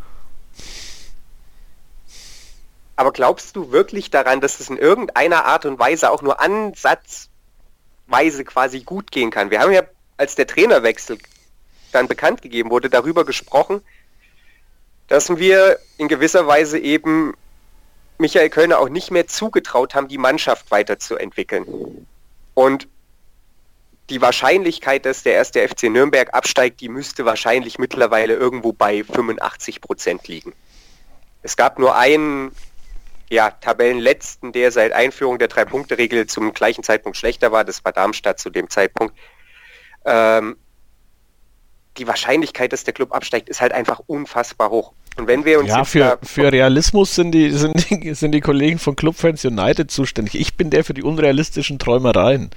Aber glaubst du wirklich daran, dass es in irgendeiner Art und Weise auch nur ansatzweise quasi gut gehen kann? Wir haben ja, als der Trainerwechsel dann bekannt gegeben wurde, darüber gesprochen, dass wir in gewisser Weise eben Michael Kölner auch nicht mehr zugetraut haben, die Mannschaft weiterzuentwickeln. Und die Wahrscheinlichkeit, dass der erste F C Nürnberg absteigt, die müsste wahrscheinlich mittlerweile irgendwo bei fünfundachtzig Prozent liegen. Es gab nur einen ja, Tabellenletzten, der seit Einführung der Drei-Punkte-Regel zum gleichen Zeitpunkt schlechter war. Das war Darmstadt zu dem Zeitpunkt. Ähm, die Wahrscheinlichkeit, dass der Club absteigt, ist halt einfach unfassbar hoch. Und wenn wir uns ja, jetzt für, für Realismus sind die, sind, die, sind die Kollegen von Clubfans United zuständig. Ich bin der für die unrealistischen Träumereien.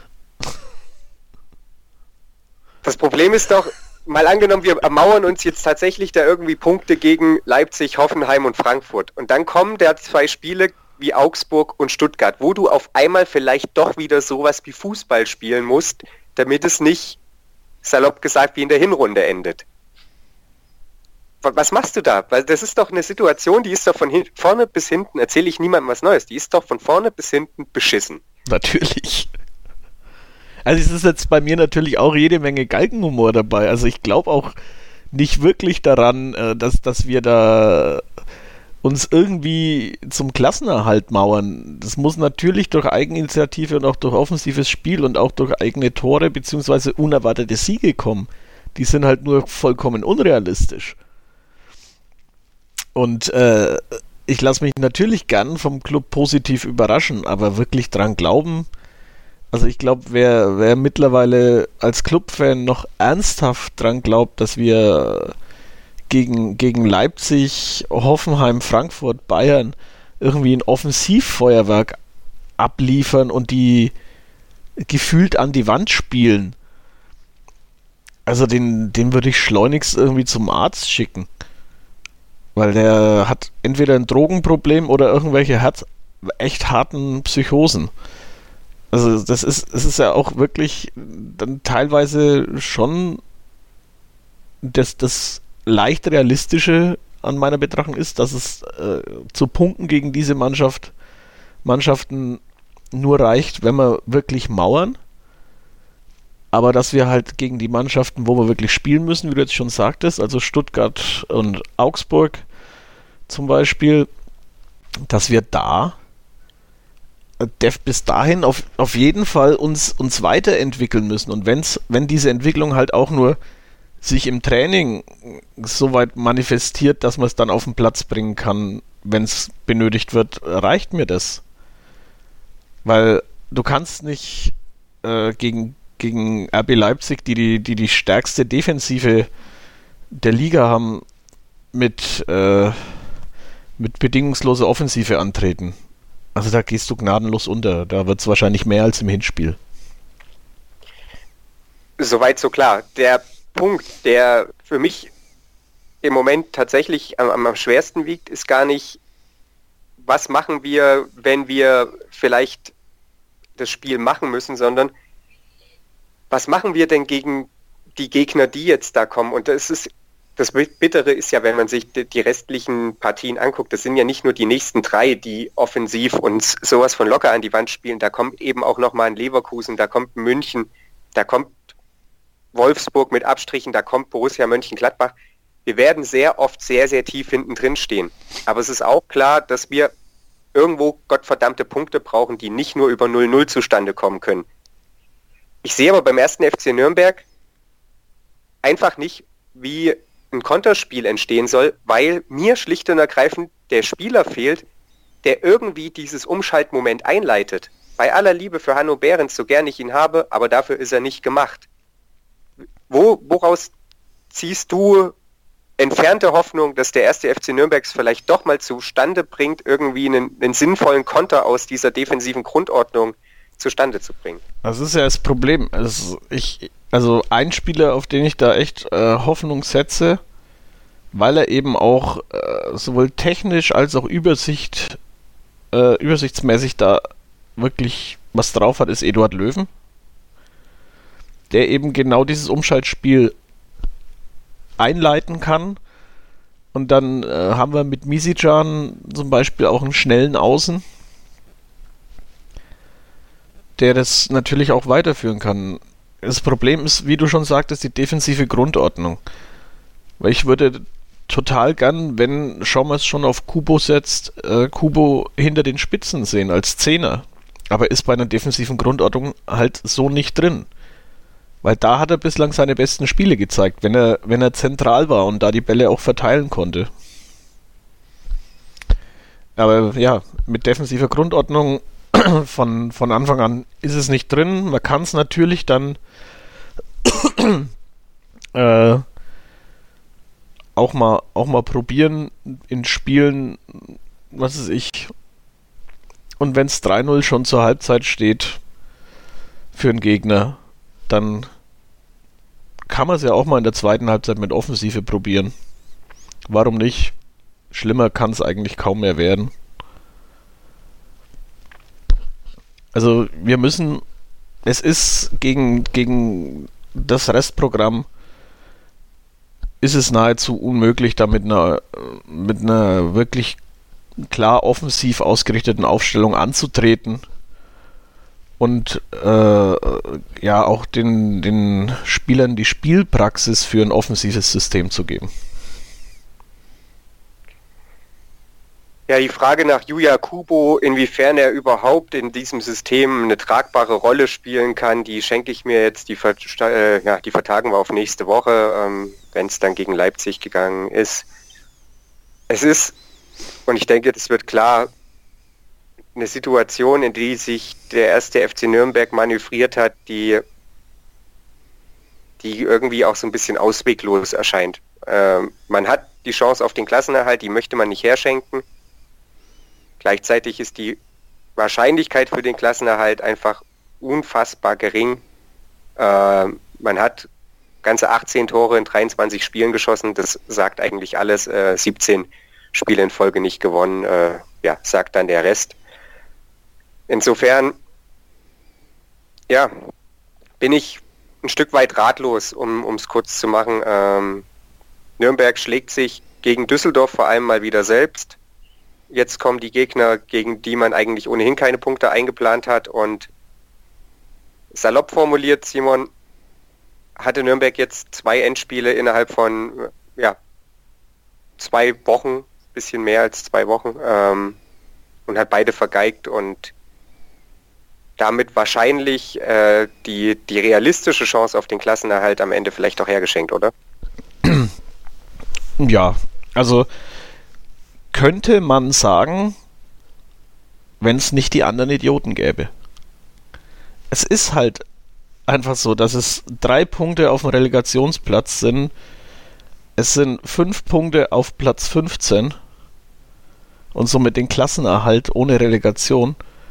Das Problem ist doch, mal angenommen, wir ermauern uns jetzt tatsächlich da irgendwie Punkte gegen Leipzig, Hoffenheim und Frankfurt. Und dann kommen da zwei Spiele wie Augsburg und Stuttgart, wo du auf einmal vielleicht doch wieder sowas wie Fußball spielen musst, damit es nicht, salopp gesagt, wie in der Hinrunde endet. Was machst du da? Weil das ist doch eine Situation, die ist doch von hin- vorne bis hinten, erzähle ich niemandem was Neues, die ist doch von vorne bis hinten beschissen. Natürlich. Also es ist jetzt bei mir natürlich auch jede Menge Galgenhumor dabei. Also ich glaube auch nicht wirklich daran, dass, dass wir da uns irgendwie zum Klassenerhalt mauern. Das muss natürlich durch Eigeninitiative und auch durch offensives Spiel und auch durch eigene Tore bzw. unerwartete Siege kommen. Die sind halt nur vollkommen unrealistisch. Und äh, ich lasse mich natürlich gern vom Club positiv überraschen, aber wirklich dran glauben. Also ich glaube, wer, wer mittlerweile als Clubfan noch ernsthaft dran glaubt, dass wir gegen, gegen Leipzig, Hoffenheim, Frankfurt, Bayern irgendwie ein Offensivfeuerwerk abliefern und die gefühlt an die Wand spielen, also den, den würde ich schleunigst irgendwie zum Arzt schicken. Weil der hat entweder ein Drogenproblem oder irgendwelche Herz echt harten Psychosen. Also das ist, das ist ja auch wirklich dann teilweise schon das, das leicht Realistische an meiner Betrachtung ist, dass es äh, zu Punkten gegen diese Mannschaft, Mannschaften nur reicht, wenn wir wirklich mauern. Aber dass wir halt gegen die Mannschaften, wo wir wirklich spielen müssen, wie du jetzt schon sagtest, also Stuttgart und Augsburg zum Beispiel, dass wir da bis dahin auf, auf jeden Fall uns, uns weiterentwickeln müssen. Und wenn's, wenn diese Entwicklung halt auch nur sich im Training so weit manifestiert, dass man es dann auf den Platz bringen kann, wenn es benötigt wird, reicht mir das. Weil du kannst nicht äh, gegen, gegen R B Leipzig, die die, die die stärkste Defensive der Liga haben, mit, äh, mit bedingungsloser Offensive antreten. Also da gehst du gnadenlos unter. Da wird es wahrscheinlich mehr als im Hinspiel. Soweit so klar. Der Punkt, der für mich im Moment tatsächlich am, am schwersten wiegt, ist gar nicht, was machen wir, wenn wir vielleicht das Spiel machen müssen, sondern was machen wir denn gegen die Gegner, die jetzt da kommen? Und das ist Das Bittere ist ja, wenn man sich die restlichen Partien anguckt, das sind ja nicht nur die nächsten drei, die offensiv uns sowas von locker an die Wand spielen, da kommt eben auch nochmal ein Leverkusen, da kommt München, da kommt Wolfsburg mit Abstrichen, da kommt Borussia Mönchengladbach. Wir werden sehr oft sehr, sehr tief hinten drin stehen. Aber es ist auch klar, dass wir irgendwo gottverdammte Punkte brauchen, die nicht nur über null null zustande kommen können. Ich sehe aber beim ersten F C Nürnberg einfach nicht, wie ein Konterspiel entstehen soll, weil mir schlicht und ergreifend der Spieler fehlt, der irgendwie dieses Umschaltmoment einleitet. Bei aller Liebe für Hanno Behrens, so gern ich ihn habe, aber dafür ist er nicht gemacht. Wo, woraus ziehst du entfernte Hoffnung, dass der erste F C Nürnberg es vielleicht doch mal zustande bringt, irgendwie einen, einen sinnvollen Konter aus dieser defensiven Grundordnung zustande zu bringen? Das ist ja das Problem. Also, ich, also ein Spieler, auf den ich da echt äh, Hoffnung setze, weil er eben auch äh, sowohl technisch als auch Übersicht, äh, übersichtsmäßig da wirklich was drauf hat, ist Eduard Löwen, der eben genau dieses Umschaltspiel einleiten kann. Und dann äh, haben wir mit Misican zum Beispiel auch einen schnellen Außen, der das natürlich auch weiterführen kann. Das Problem ist, wie du schon sagtest, die defensive Grundordnung. Weil ich würde total gern, wenn Schommers schon auf Kubo setzt, äh, Kubo hinter den Spitzen sehen als Zehner. Aber ist bei einer defensiven Grundordnung halt so nicht drin. Weil da hat er bislang seine besten Spiele gezeigt, wenn er, wenn er zentral war und da die Bälle auch verteilen konnte. Aber ja, mit defensiver Grundordnung von, von Anfang an ist es nicht drin. Man kann es natürlich dann äh, auch mal, auch mal probieren in Spielen, was weiß ich. Und wenn es drei null schon zur Halbzeit steht für einen Gegner, dann kann man es ja auch mal in der zweiten Halbzeit mit Offensive probieren. Warum nicht? Schlimmer kann es eigentlich kaum mehr werden. Also wir müssen, es ist gegen, gegen das Restprogramm ist es nahezu unmöglich, da mit einer, mit einer wirklich klar offensiv ausgerichteten Aufstellung anzutreten und äh, ja auch den, den Spielern die Spielpraxis für ein offensives System zu geben. Ja, die Frage nach Yuya Kubo, inwiefern er überhaupt in diesem System eine tragbare Rolle spielen kann, die schenke ich mir jetzt, die, Ver äh, ja, die vertagen wir auf nächste Woche, ähm, wenn es dann gegen Leipzig gegangen ist. Es ist, und ich denke, das wird klar, eine Situation, in die sich der erste F C Nürnberg manövriert hat, die, die irgendwie auch so ein bisschen ausweglos erscheint. Ähm, man hat die Chance auf den Klassenerhalt, die möchte man nicht herschenken. Gleichzeitig ist die Wahrscheinlichkeit für den Klassenerhalt einfach unfassbar gering. Äh, man hat ganze achtzehn Tore in dreiundzwanzig Spielen geschossen, das sagt eigentlich alles. Äh, siebzehn Spiele in Folge nicht gewonnen, äh, ja, sagt dann der Rest. Insofern, ja, bin ich ein Stück weit ratlos, um es kurz zu machen. Ähm, Nürnberg schlägt sich gegen Düsseldorf vor allem mal wieder selbst. Jetzt kommen die Gegner, gegen die man eigentlich ohnehin keine Punkte eingeplant hat, und salopp formuliert, Simon, hatte Nürnberg jetzt zwei Endspiele innerhalb von ja, zwei Wochen, bisschen mehr als zwei Wochen, ähm, und hat beide vergeigt und damit wahrscheinlich äh, die, die realistische Chance auf den Klassenerhalt am Ende vielleicht auch hergeschenkt, oder? Ja, also könnte man sagen, wenn es nicht die anderen Idioten gäbe. Es ist halt einfach so, dass es drei Punkte auf dem Relegationsplatz sind. Es sind fünf Punkte auf Platz fünfzehn und somit den Klassenerhalt ohne Relegation.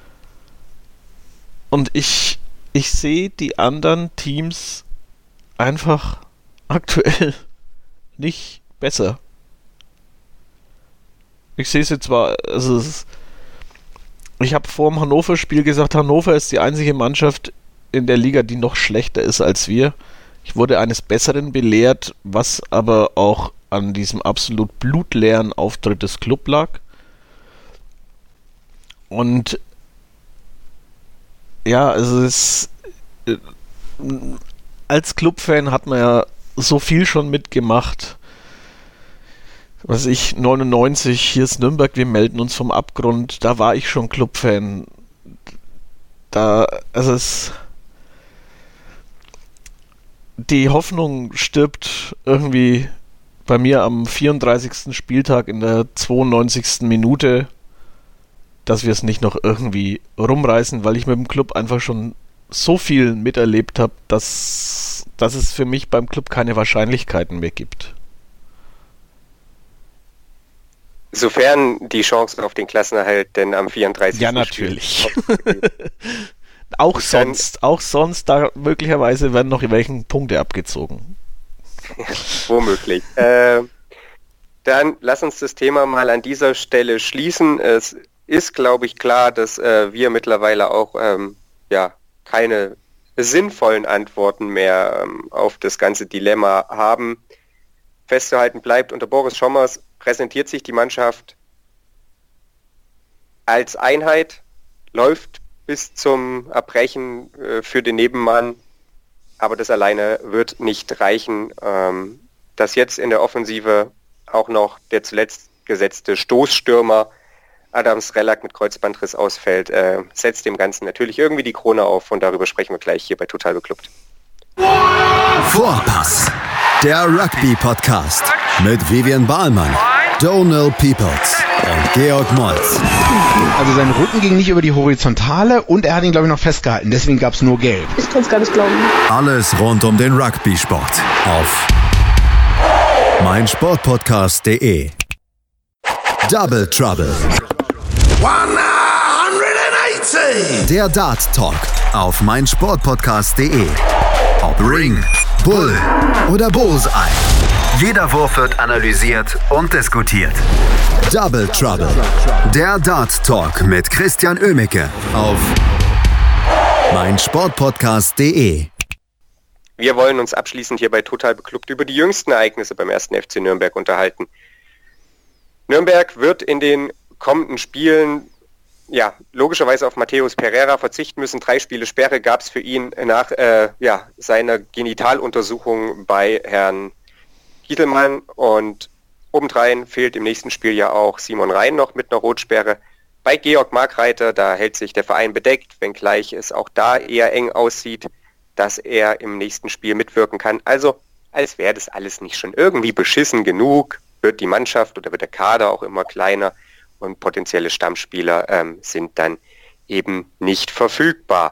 Und ich, ich sehe die anderen Teams einfach aktuell nicht besser. Ich sehe es jetzt zwar, also es ist, ich habe vor dem Hannover-Spiel gesagt, Hannover ist die einzige Mannschaft in der Liga, die noch schlechter ist als wir. Ich wurde eines Besseren belehrt, was aber auch an diesem absolut blutleeren Auftritt des Club lag. Und ja, also es äh, als Clubfan hat man ja so viel schon mitgemacht. Was ich, neunundneunzig, hier ist Nürnberg, wir melden uns vom Abgrund, da war ich schon Clubfan. Da, also es, die Hoffnung stirbt irgendwie bei mir am vierunddreißigsten Spieltag in der zweiundneunzigsten Minute, dass wir es nicht noch irgendwie rumreißen, weil ich mit dem Club einfach schon so viel miterlebt habe, dass, dass es für mich beim Club keine Wahrscheinlichkeiten mehr gibt. Sofern die Chancen auf den Klassenerhalt denn am vierunddreißigsten Ja, natürlich. auch sonst, auch sonst, da möglicherweise werden noch welchen Punkte abgezogen. Womöglich. Äh, dann lass uns das Thema mal an dieser Stelle schließen. Es ist, glaube ich, klar, dass äh, wir mittlerweile auch ähm, ja, keine sinnvollen Antworten mehr ähm, auf das ganze Dilemma haben. Festzuhalten bleibt, unter Boris Schommers präsentiert sich die Mannschaft als Einheit, läuft bis zum Erbrechen äh, für den Nebenmann, aber das alleine wird nicht reichen. Ähm, dass jetzt in der Offensive auch noch der zuletzt gesetzte Stoßstürmer Adam Srelak mit Kreuzbandriss ausfällt, äh, setzt dem Ganzen natürlich irgendwie die Krone auf und darüber sprechen wir gleich hier bei Total Beklubbt. Vorpass, der Rugby-Podcast mit Vivian Bahlmann, Donald Peoples und Georg Moltz. Also sein Rücken ging nicht über die Horizontale und er hat ihn, glaube ich, noch festgehalten. Deswegen gab es nur Gelb. Ich kann es gar nicht glauben. Alles rund um den Rugby-Sport auf meinsportpodcast punkt de. Double Trouble. hundertachtzig. Der Dart Talk auf meinsportpodcast punkt de. Ob Ring, Bull oder Bullseye. Jeder Wurf wird analysiert und diskutiert. Double Trouble. Der Dart Talk mit Christian Oemicke auf meinsportpodcast punkt de. Wir wollen uns abschließend hier bei Total Beklubbt über die jüngsten Ereignisse beim ersten F C Nürnberg unterhalten. Nürnberg wird in den kommenden Spielen ja logischerweise auf Matthäus Pereira verzichten müssen. Drei Spiele Sperre gab es für ihn nach äh, ja, seiner Genitaluntersuchung bei Herrn Gietelmann und obendrein fehlt im nächsten Spiel ja auch Simon Rhein noch mit einer Rotsperre. Bei Georg Markreiter, da hält sich der Verein bedeckt, wenngleich es auch da eher eng aussieht, dass er im nächsten Spiel mitwirken kann. Also, als wäre das alles nicht schon irgendwie beschissen genug, wird die Mannschaft oder wird der Kader auch immer kleiner und potenzielle Stammspieler ähm, sind dann eben nicht verfügbar.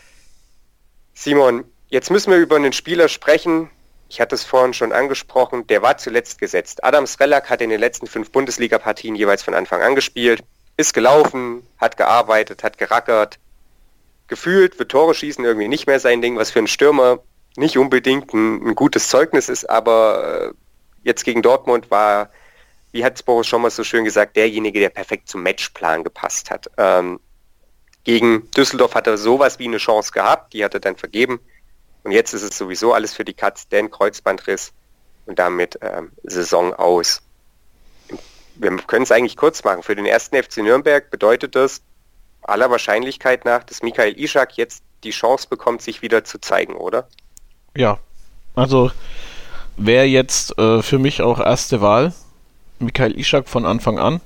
Simon, jetzt müssen wir über einen Spieler sprechen. Ich hatte es vorhin schon angesprochen, der war zuletzt gesetzt. Adam Srelak hat in den letzten fünf Bundesliga-Partien jeweils von Anfang an gespielt, ist gelaufen, hat gearbeitet, hat gerackert. Gefühlt wird Tore schießen irgendwie nicht mehr sein Ding, was für einen Stürmer nicht unbedingt ein, ein gutes Zeugnis ist, aber äh, jetzt gegen Dortmund war, wie hat Boris Schommers so schön gesagt, derjenige, der perfekt zum Matchplan gepasst hat. Ähm, gegen Düsseldorf hat er sowas wie eine Chance gehabt, die hat er dann vergeben. Und jetzt ist es sowieso alles für die Katz, denn Kreuzbandriss und damit ähm, Saison aus. Wir können es eigentlich kurz machen. Für den ersten F C Nürnberg bedeutet das aller Wahrscheinlichkeit nach, dass Michael Ishak jetzt die Chance bekommt, sich wieder zu zeigen, oder? Ja, also wäre jetzt äh, für mich auch erste Wahl. Michael Ishak von Anfang an.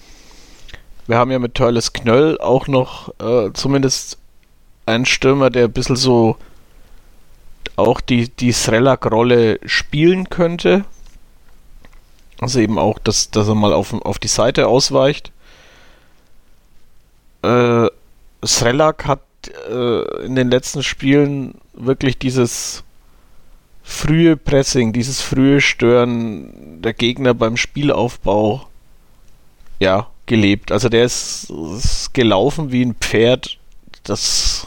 Wir haben ja mit Törles Knöll auch noch äh, zumindest einen Stürmer, der ein bisschen so auch die, die Srelak-Rolle spielen könnte. Also eben auch, dass, dass er mal auf, auf die Seite ausweicht. Äh, Srelak hat äh, in den letzten Spielen wirklich dieses frühe Pressing, dieses frühe Stören der Gegner beim Spielaufbau ja, gelebt. Also der ist, ist gelaufen wie ein Pferd. Das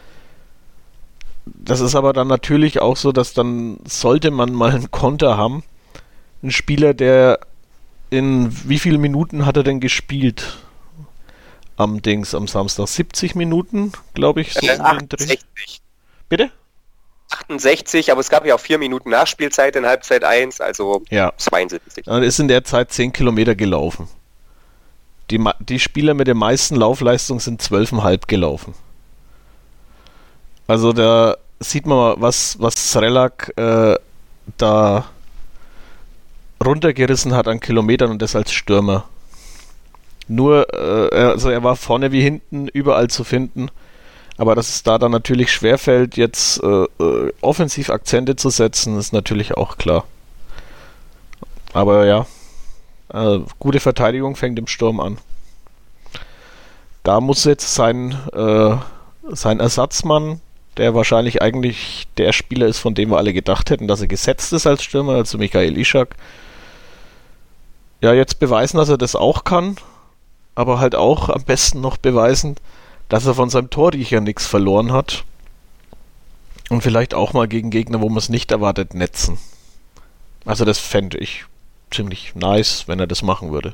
Das ist aber dann natürlich auch so, dass dann sollte man mal einen Konter haben. Ein Spieler, der in wie viele Minuten hat er denn gespielt? Am Dings, am Samstag. siebzig Minuten, glaube ich. So äh, achtundsechzig. Bitte? achtundsechzig, aber es gab ja auch vier Minuten Nachspielzeit in Halbzeit eins, also ja. zweiundsiebzig. Er ist in der Zeit zehn Kilometer gelaufen. Die, die Spieler mit der meisten Laufleistung sind zwölf Komma fünf gelaufen. Also da sieht man mal, was, was Srelak äh, da runtergerissen hat an Kilometern und das als Stürmer. Nur, äh, also er war vorne wie hinten überall zu finden, aber dass es da dann natürlich schwerfällt, jetzt äh, äh, offensiv Akzente zu setzen, ist natürlich auch klar. Aber ja, äh, gute Verteidigung fängt im Sturm an. Da muss jetzt sein, äh, sein Ersatzmann, der wahrscheinlich eigentlich der Spieler ist, von dem wir alle gedacht hätten, dass er gesetzt ist als Stürmer, also Michael Ishak, ja, jetzt beweisen, dass er das auch kann, aber halt auch am besten noch beweisen, dass er von seinem Torriecher nichts verloren hat und vielleicht auch mal gegen Gegner, wo man es nicht erwartet, netzen. Also das fände ich ziemlich nice, wenn er das machen würde.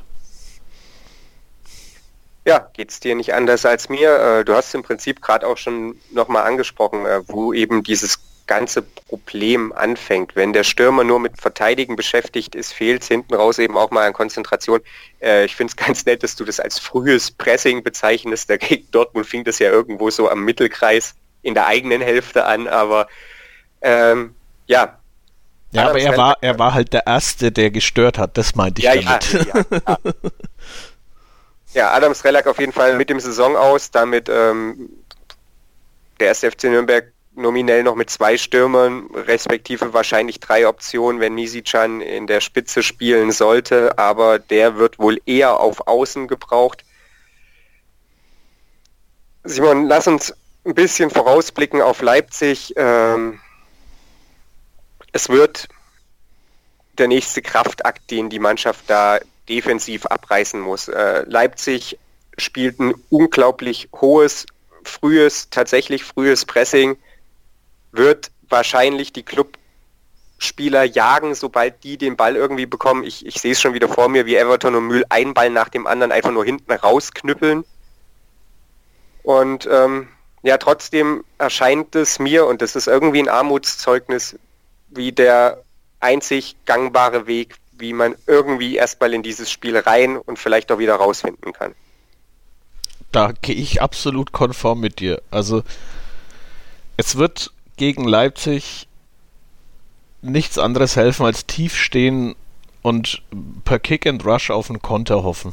Ja, geht's dir nicht anders als mir. Du hast im Prinzip gerade auch schon nochmal angesprochen, wo eben dieses ganze Problem anfängt. Wenn der Stürmer nur mit Verteidigen beschäftigt ist, fehlt es hinten raus eben auch mal an Konzentration. Ich finde es ganz nett, dass du das als frühes Pressing bezeichnest. Dagegen Dortmund fing das ja irgendwo so am Mittelkreis in der eigenen Hälfte an, aber ähm, ja. Ja, Adams aber er war, er war halt der Erste, der gestört hat, das meinte ich ja, damit. Ja, ja, ja. Ja, Adams Relak auf jeden Fall mit dem Saison aus, damit ähm, der erste F C Nürnberg nominell noch mit zwei Stürmern, respektive wahrscheinlich drei Optionen, wenn Misicjan in der Spitze spielen sollte, aber der wird wohl eher auf Außen gebraucht. Simon, lass uns ein bisschen vorausblicken auf Leipzig. Ähm, es wird der nächste Kraftakt, den die Mannschaft da defensiv abreißen muss. Äh, Leipzig spielt ein unglaublich hohes, frühes, tatsächlich frühes Pressing, wird wahrscheinlich die Clubspieler jagen, sobald die den Ball irgendwie bekommen. Ich, ich sehe es schon wieder vor mir, wie Everton und Mühl einen Ball nach dem anderen einfach nur hinten rausknüppeln. Und ähm, ja, trotzdem erscheint es mir, und das ist irgendwie ein Armutszeugnis, wie der einzig gangbare Weg, wie man irgendwie erstmal in dieses Spiel rein und vielleicht auch wieder rausfinden kann. Da gehe ich absolut konform mit dir. Also es wird gegen Leipzig nichts anderes helfen als tief stehen und per Kick and Rush auf einen Konter hoffen.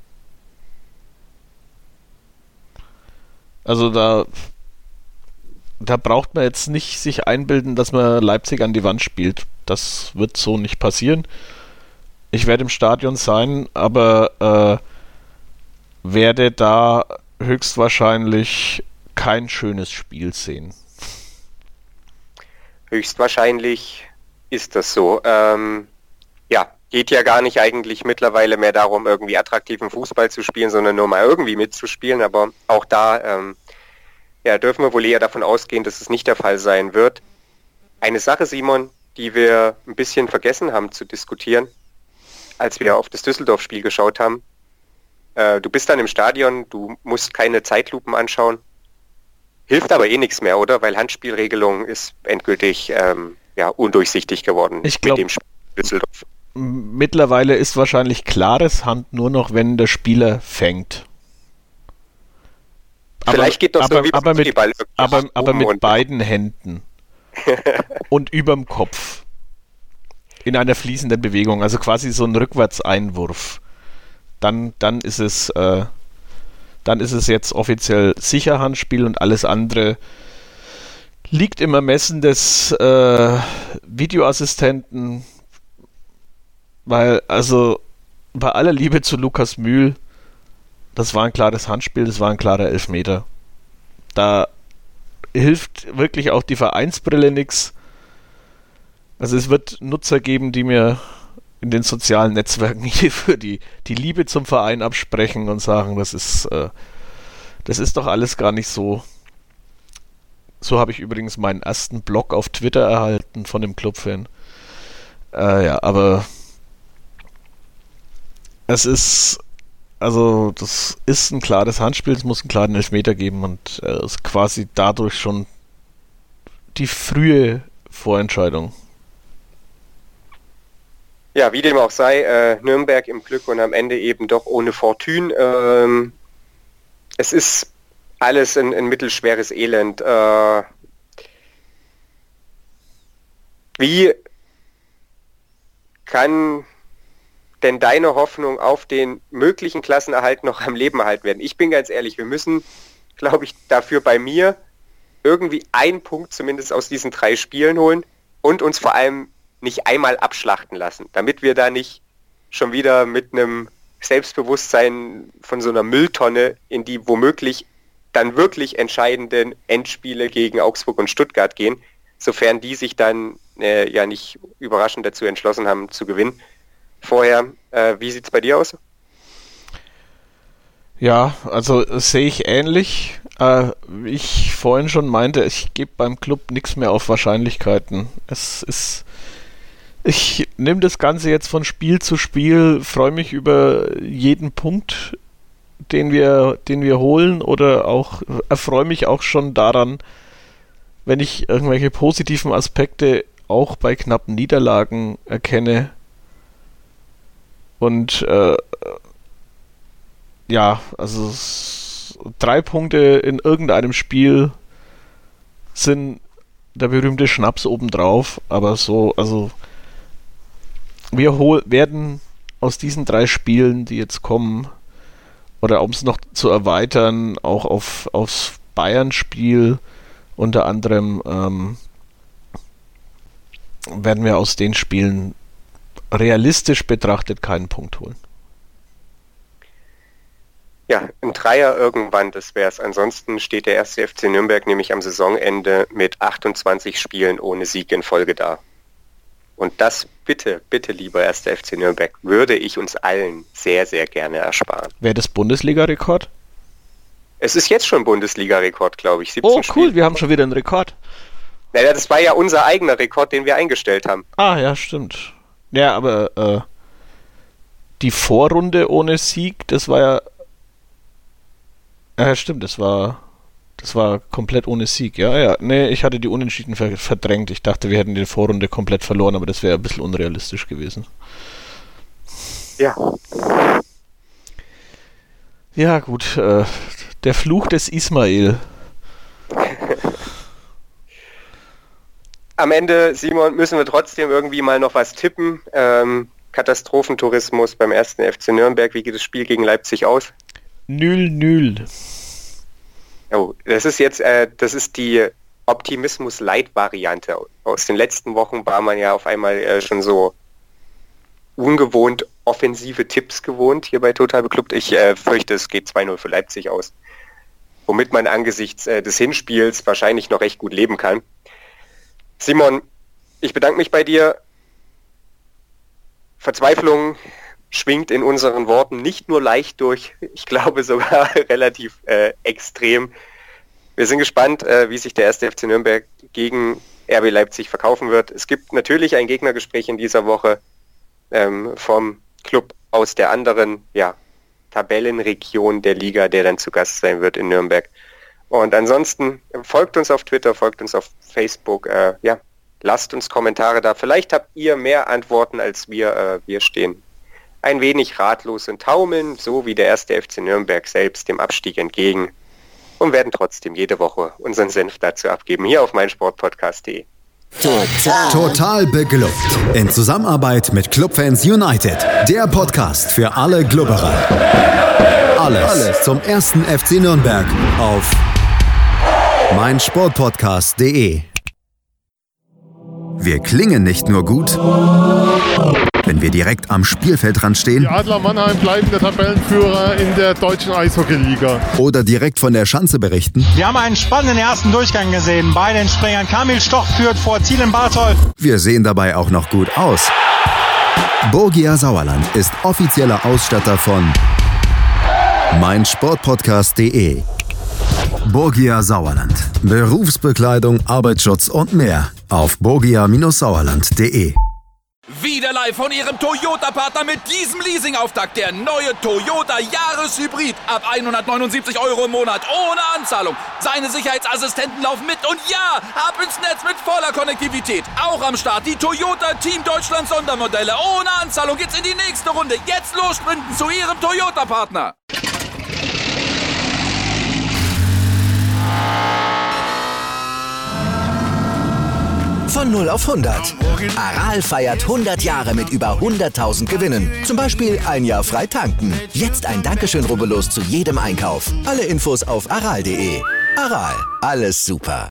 Also da da braucht man jetzt nicht sich einbilden, dass man Leipzig an die Wand spielt. Das wird so nicht passieren. Ich werde im Stadion sein, aber äh, werde da höchstwahrscheinlich kein schönes Spiel sehen. Höchstwahrscheinlich ist das so. Ähm, ja, geht ja gar nicht eigentlich mittlerweile mehr darum, irgendwie attraktiven Fußball zu spielen, sondern nur mal irgendwie mitzuspielen. Aber auch da ähm, ja, dürfen wir wohl eher davon ausgehen, dass es nicht der Fall sein wird. Eine Sache, Simon, die wir ein bisschen vergessen haben zu diskutieren, als wir auf das Düsseldorf-Spiel geschaut haben. Äh, du bist dann im Stadion, du musst keine Zeitlupen anschauen. Hilft aber eh nichts mehr, oder? Weil Handspielregelung ist endgültig ähm, ja, undurchsichtig geworden ich glaub, mit dem Spiel Düsseldorf. Mittlerweile ist wahrscheinlich klares Hand nur noch, wenn der Spieler fängt. Vielleicht aber, geht das aber, so wie aber mit, aber, aber mit und beiden Händen und überm Kopf. In einer fließenden Bewegung, also quasi so ein Rückwärtseinwurf. Dann, dann ist es, äh, dann ist es jetzt offiziell sicher Handspiel und alles andere liegt im Ermessen des äh, Videoassistenten, weil, also bei aller Liebe zu Lukas Mühl, das war ein klares Handspiel, das war ein klarer Elfmeter. Da hilft wirklich auch die Vereinsbrille nichts. Also es wird Nutzer geben, die mir in den sozialen Netzwerken hier für die, die Liebe zum Verein absprechen und sagen, das ist, äh, das ist doch alles gar nicht so. So habe ich übrigens meinen ersten Blog auf Twitter erhalten von dem Clubfan. Äh, ja, aber es ist, also das ist ein klares Handspiel, es muss einen klaren Elfmeter geben und es äh, ist quasi dadurch schon die frühe Vorentscheidung. Ja, wie dem auch sei, äh, Nürnberg im Glück und am Ende eben doch ohne Fortune. Ähm, es ist alles ein, ein mittelschweres Elend. Äh, wie kann denn deine Hoffnung auf den möglichen Klassenerhalt noch am Leben erhalten werden? Ich bin ganz ehrlich, wir müssen, glaube ich, dafür bei mir irgendwie einen Punkt zumindest aus diesen drei Spielen holen und uns vor allem nicht einmal abschlachten lassen, damit wir da nicht schon wieder mit einem Selbstbewusstsein von so einer Mülltonne in die womöglich dann wirklich entscheidenden Endspiele gegen Augsburg und Stuttgart gehen, sofern die sich dann äh, ja nicht überraschend dazu entschlossen haben zu gewinnen. Vorher, äh, wie sieht's bei dir aus? Ja, also sehe ich ähnlich. Äh, wie ich vorhin schon meinte, ich gebe beim Club nichts mehr auf Wahrscheinlichkeiten. Es ist, ich nehme das Ganze jetzt von Spiel zu Spiel, freue mich über jeden Punkt, den wir, den wir holen, oder auch erfreue mich auch schon daran, wenn ich irgendwelche positiven Aspekte auch bei knappen Niederlagen erkenne. Und äh, ja, also s- drei Punkte in irgendeinem Spiel sind der berühmte Schnaps obendrauf, aber so, also wir hol- werden aus diesen drei Spielen, die jetzt kommen, oder um es noch zu erweitern, auch auf, aufs Bayern-Spiel unter anderem, ähm, werden wir aus den Spielen realistisch betrachtet keinen Punkt holen. Ja, ein Dreier irgendwann, das wäre es. Ansonsten steht der erste F C Nürnberg nämlich am Saisonende mit achtundzwanzig Spielen ohne Sieg in Folge da. Und das bitte, bitte, lieber erster F C Nürnberg, würde ich uns allen sehr, sehr gerne ersparen. Wäre das Bundesliga-Rekord? Es ist jetzt schon Bundesliga-Rekord, glaube ich. siebzehn Oh, cool, Spiele. wir haben schon wieder einen Rekord. Naja, das war ja unser eigener Rekord, den wir eingestellt haben. Ah, ja, stimmt. Ja, aber äh, die Vorrunde ohne Sieg, das war ja... Ja, stimmt, das war... Das war komplett ohne Sieg, ja, ja. Nee, ich hatte die Unentschieden ver- verdrängt. Ich dachte, wir hätten die Vorrunde komplett verloren, aber das wäre ein bisschen unrealistisch gewesen. Ja. Ja, gut. Äh, der Fluch des Ismail. Am Ende, Simon, müssen wir trotzdem irgendwie mal noch was tippen. Ähm, Katastrophentourismus beim ersten F C Nürnberg. Wie geht das Spiel gegen Leipzig aus? null null. Oh, das ist jetzt, äh, das ist die Optimismus-Light-Variante. Aus den letzten Wochen war man ja auf einmal äh, schon so ungewohnt offensive Tipps gewohnt hier bei Total Beklubbt. Ich äh, fürchte, es geht zwei null für Leipzig aus. Womit man angesichts äh, des Hinspiels wahrscheinlich noch recht gut leben kann. Simon, ich bedanke mich bei dir. Verzweiflung schwingt in unseren Worten nicht nur leicht durch, ich glaube sogar relativ äh, extrem. Wir sind gespannt, äh, wie sich der erste F C Nürnberg gegen R B Leipzig verkaufen wird. Es gibt natürlich ein Gegnergespräch in dieser Woche ähm, vom Club aus der anderen ja, Tabellenregion der Liga, der dann zu Gast sein wird in Nürnberg. Und ansonsten folgt uns auf Twitter, folgt uns auf Facebook, äh, ja, lasst uns Kommentare da. Vielleicht habt ihr mehr Antworten als wir. Äh, wir stehen ein wenig ratlos und taumeln, so wie der erste F C Nürnberg selbst, dem Abstieg entgegen, und werden trotzdem jede Woche unseren Senf dazu abgeben, hier auf meinsportpodcast punkt de. Total. Total beglückt. In Zusammenarbeit mit Clubfans United. Der Podcast für alle Glubberer. Alles, Alles zum ersten F C Nürnberg auf meinsportpodcast punkt de. Wir klingen nicht nur gut, wenn wir direkt am Spielfeldrand stehen. Die Adler Mannheim bleiben der Tabellenführer in der deutschen Eishockey-Liga. Oder direkt von der Schanze berichten. Wir haben einen spannenden ersten Durchgang gesehen. Bei den Springern Kamil Stoch führt vor Zielen Bartol. Wir sehen dabei auch noch gut aus. Borgia Sauerland ist offizieller Ausstatter von meinsportpodcast punkt de. Borgia Sauerland. Berufsbekleidung, Arbeitsschutz und mehr auf borgia Sauerland punkt de. Wieder live von Ihrem Toyota-Partner mit diesem Leasing-Auftakt. Der neue Toyota Jahreshybrid. Ab hundertneunundsiebzig Euro im Monat. Ohne Anzahlung. Seine Sicherheitsassistenten laufen mit. Und ja, ab ins Netz mit voller Konnektivität. Auch am Start die Toyota Team Deutschland Sondermodelle. Ohne Anzahlung geht's in die nächste Runde. Jetzt los sprinten zu Ihrem Toyota-Partner. Von null auf hundert. Aral feiert hundert Jahre mit über hunderttausend Gewinnen. Zum Beispiel ein Jahr frei tanken. Jetzt ein Dankeschön, rubbellos zu jedem Einkauf. Alle Infos auf aral punkt de. Aral, alles super.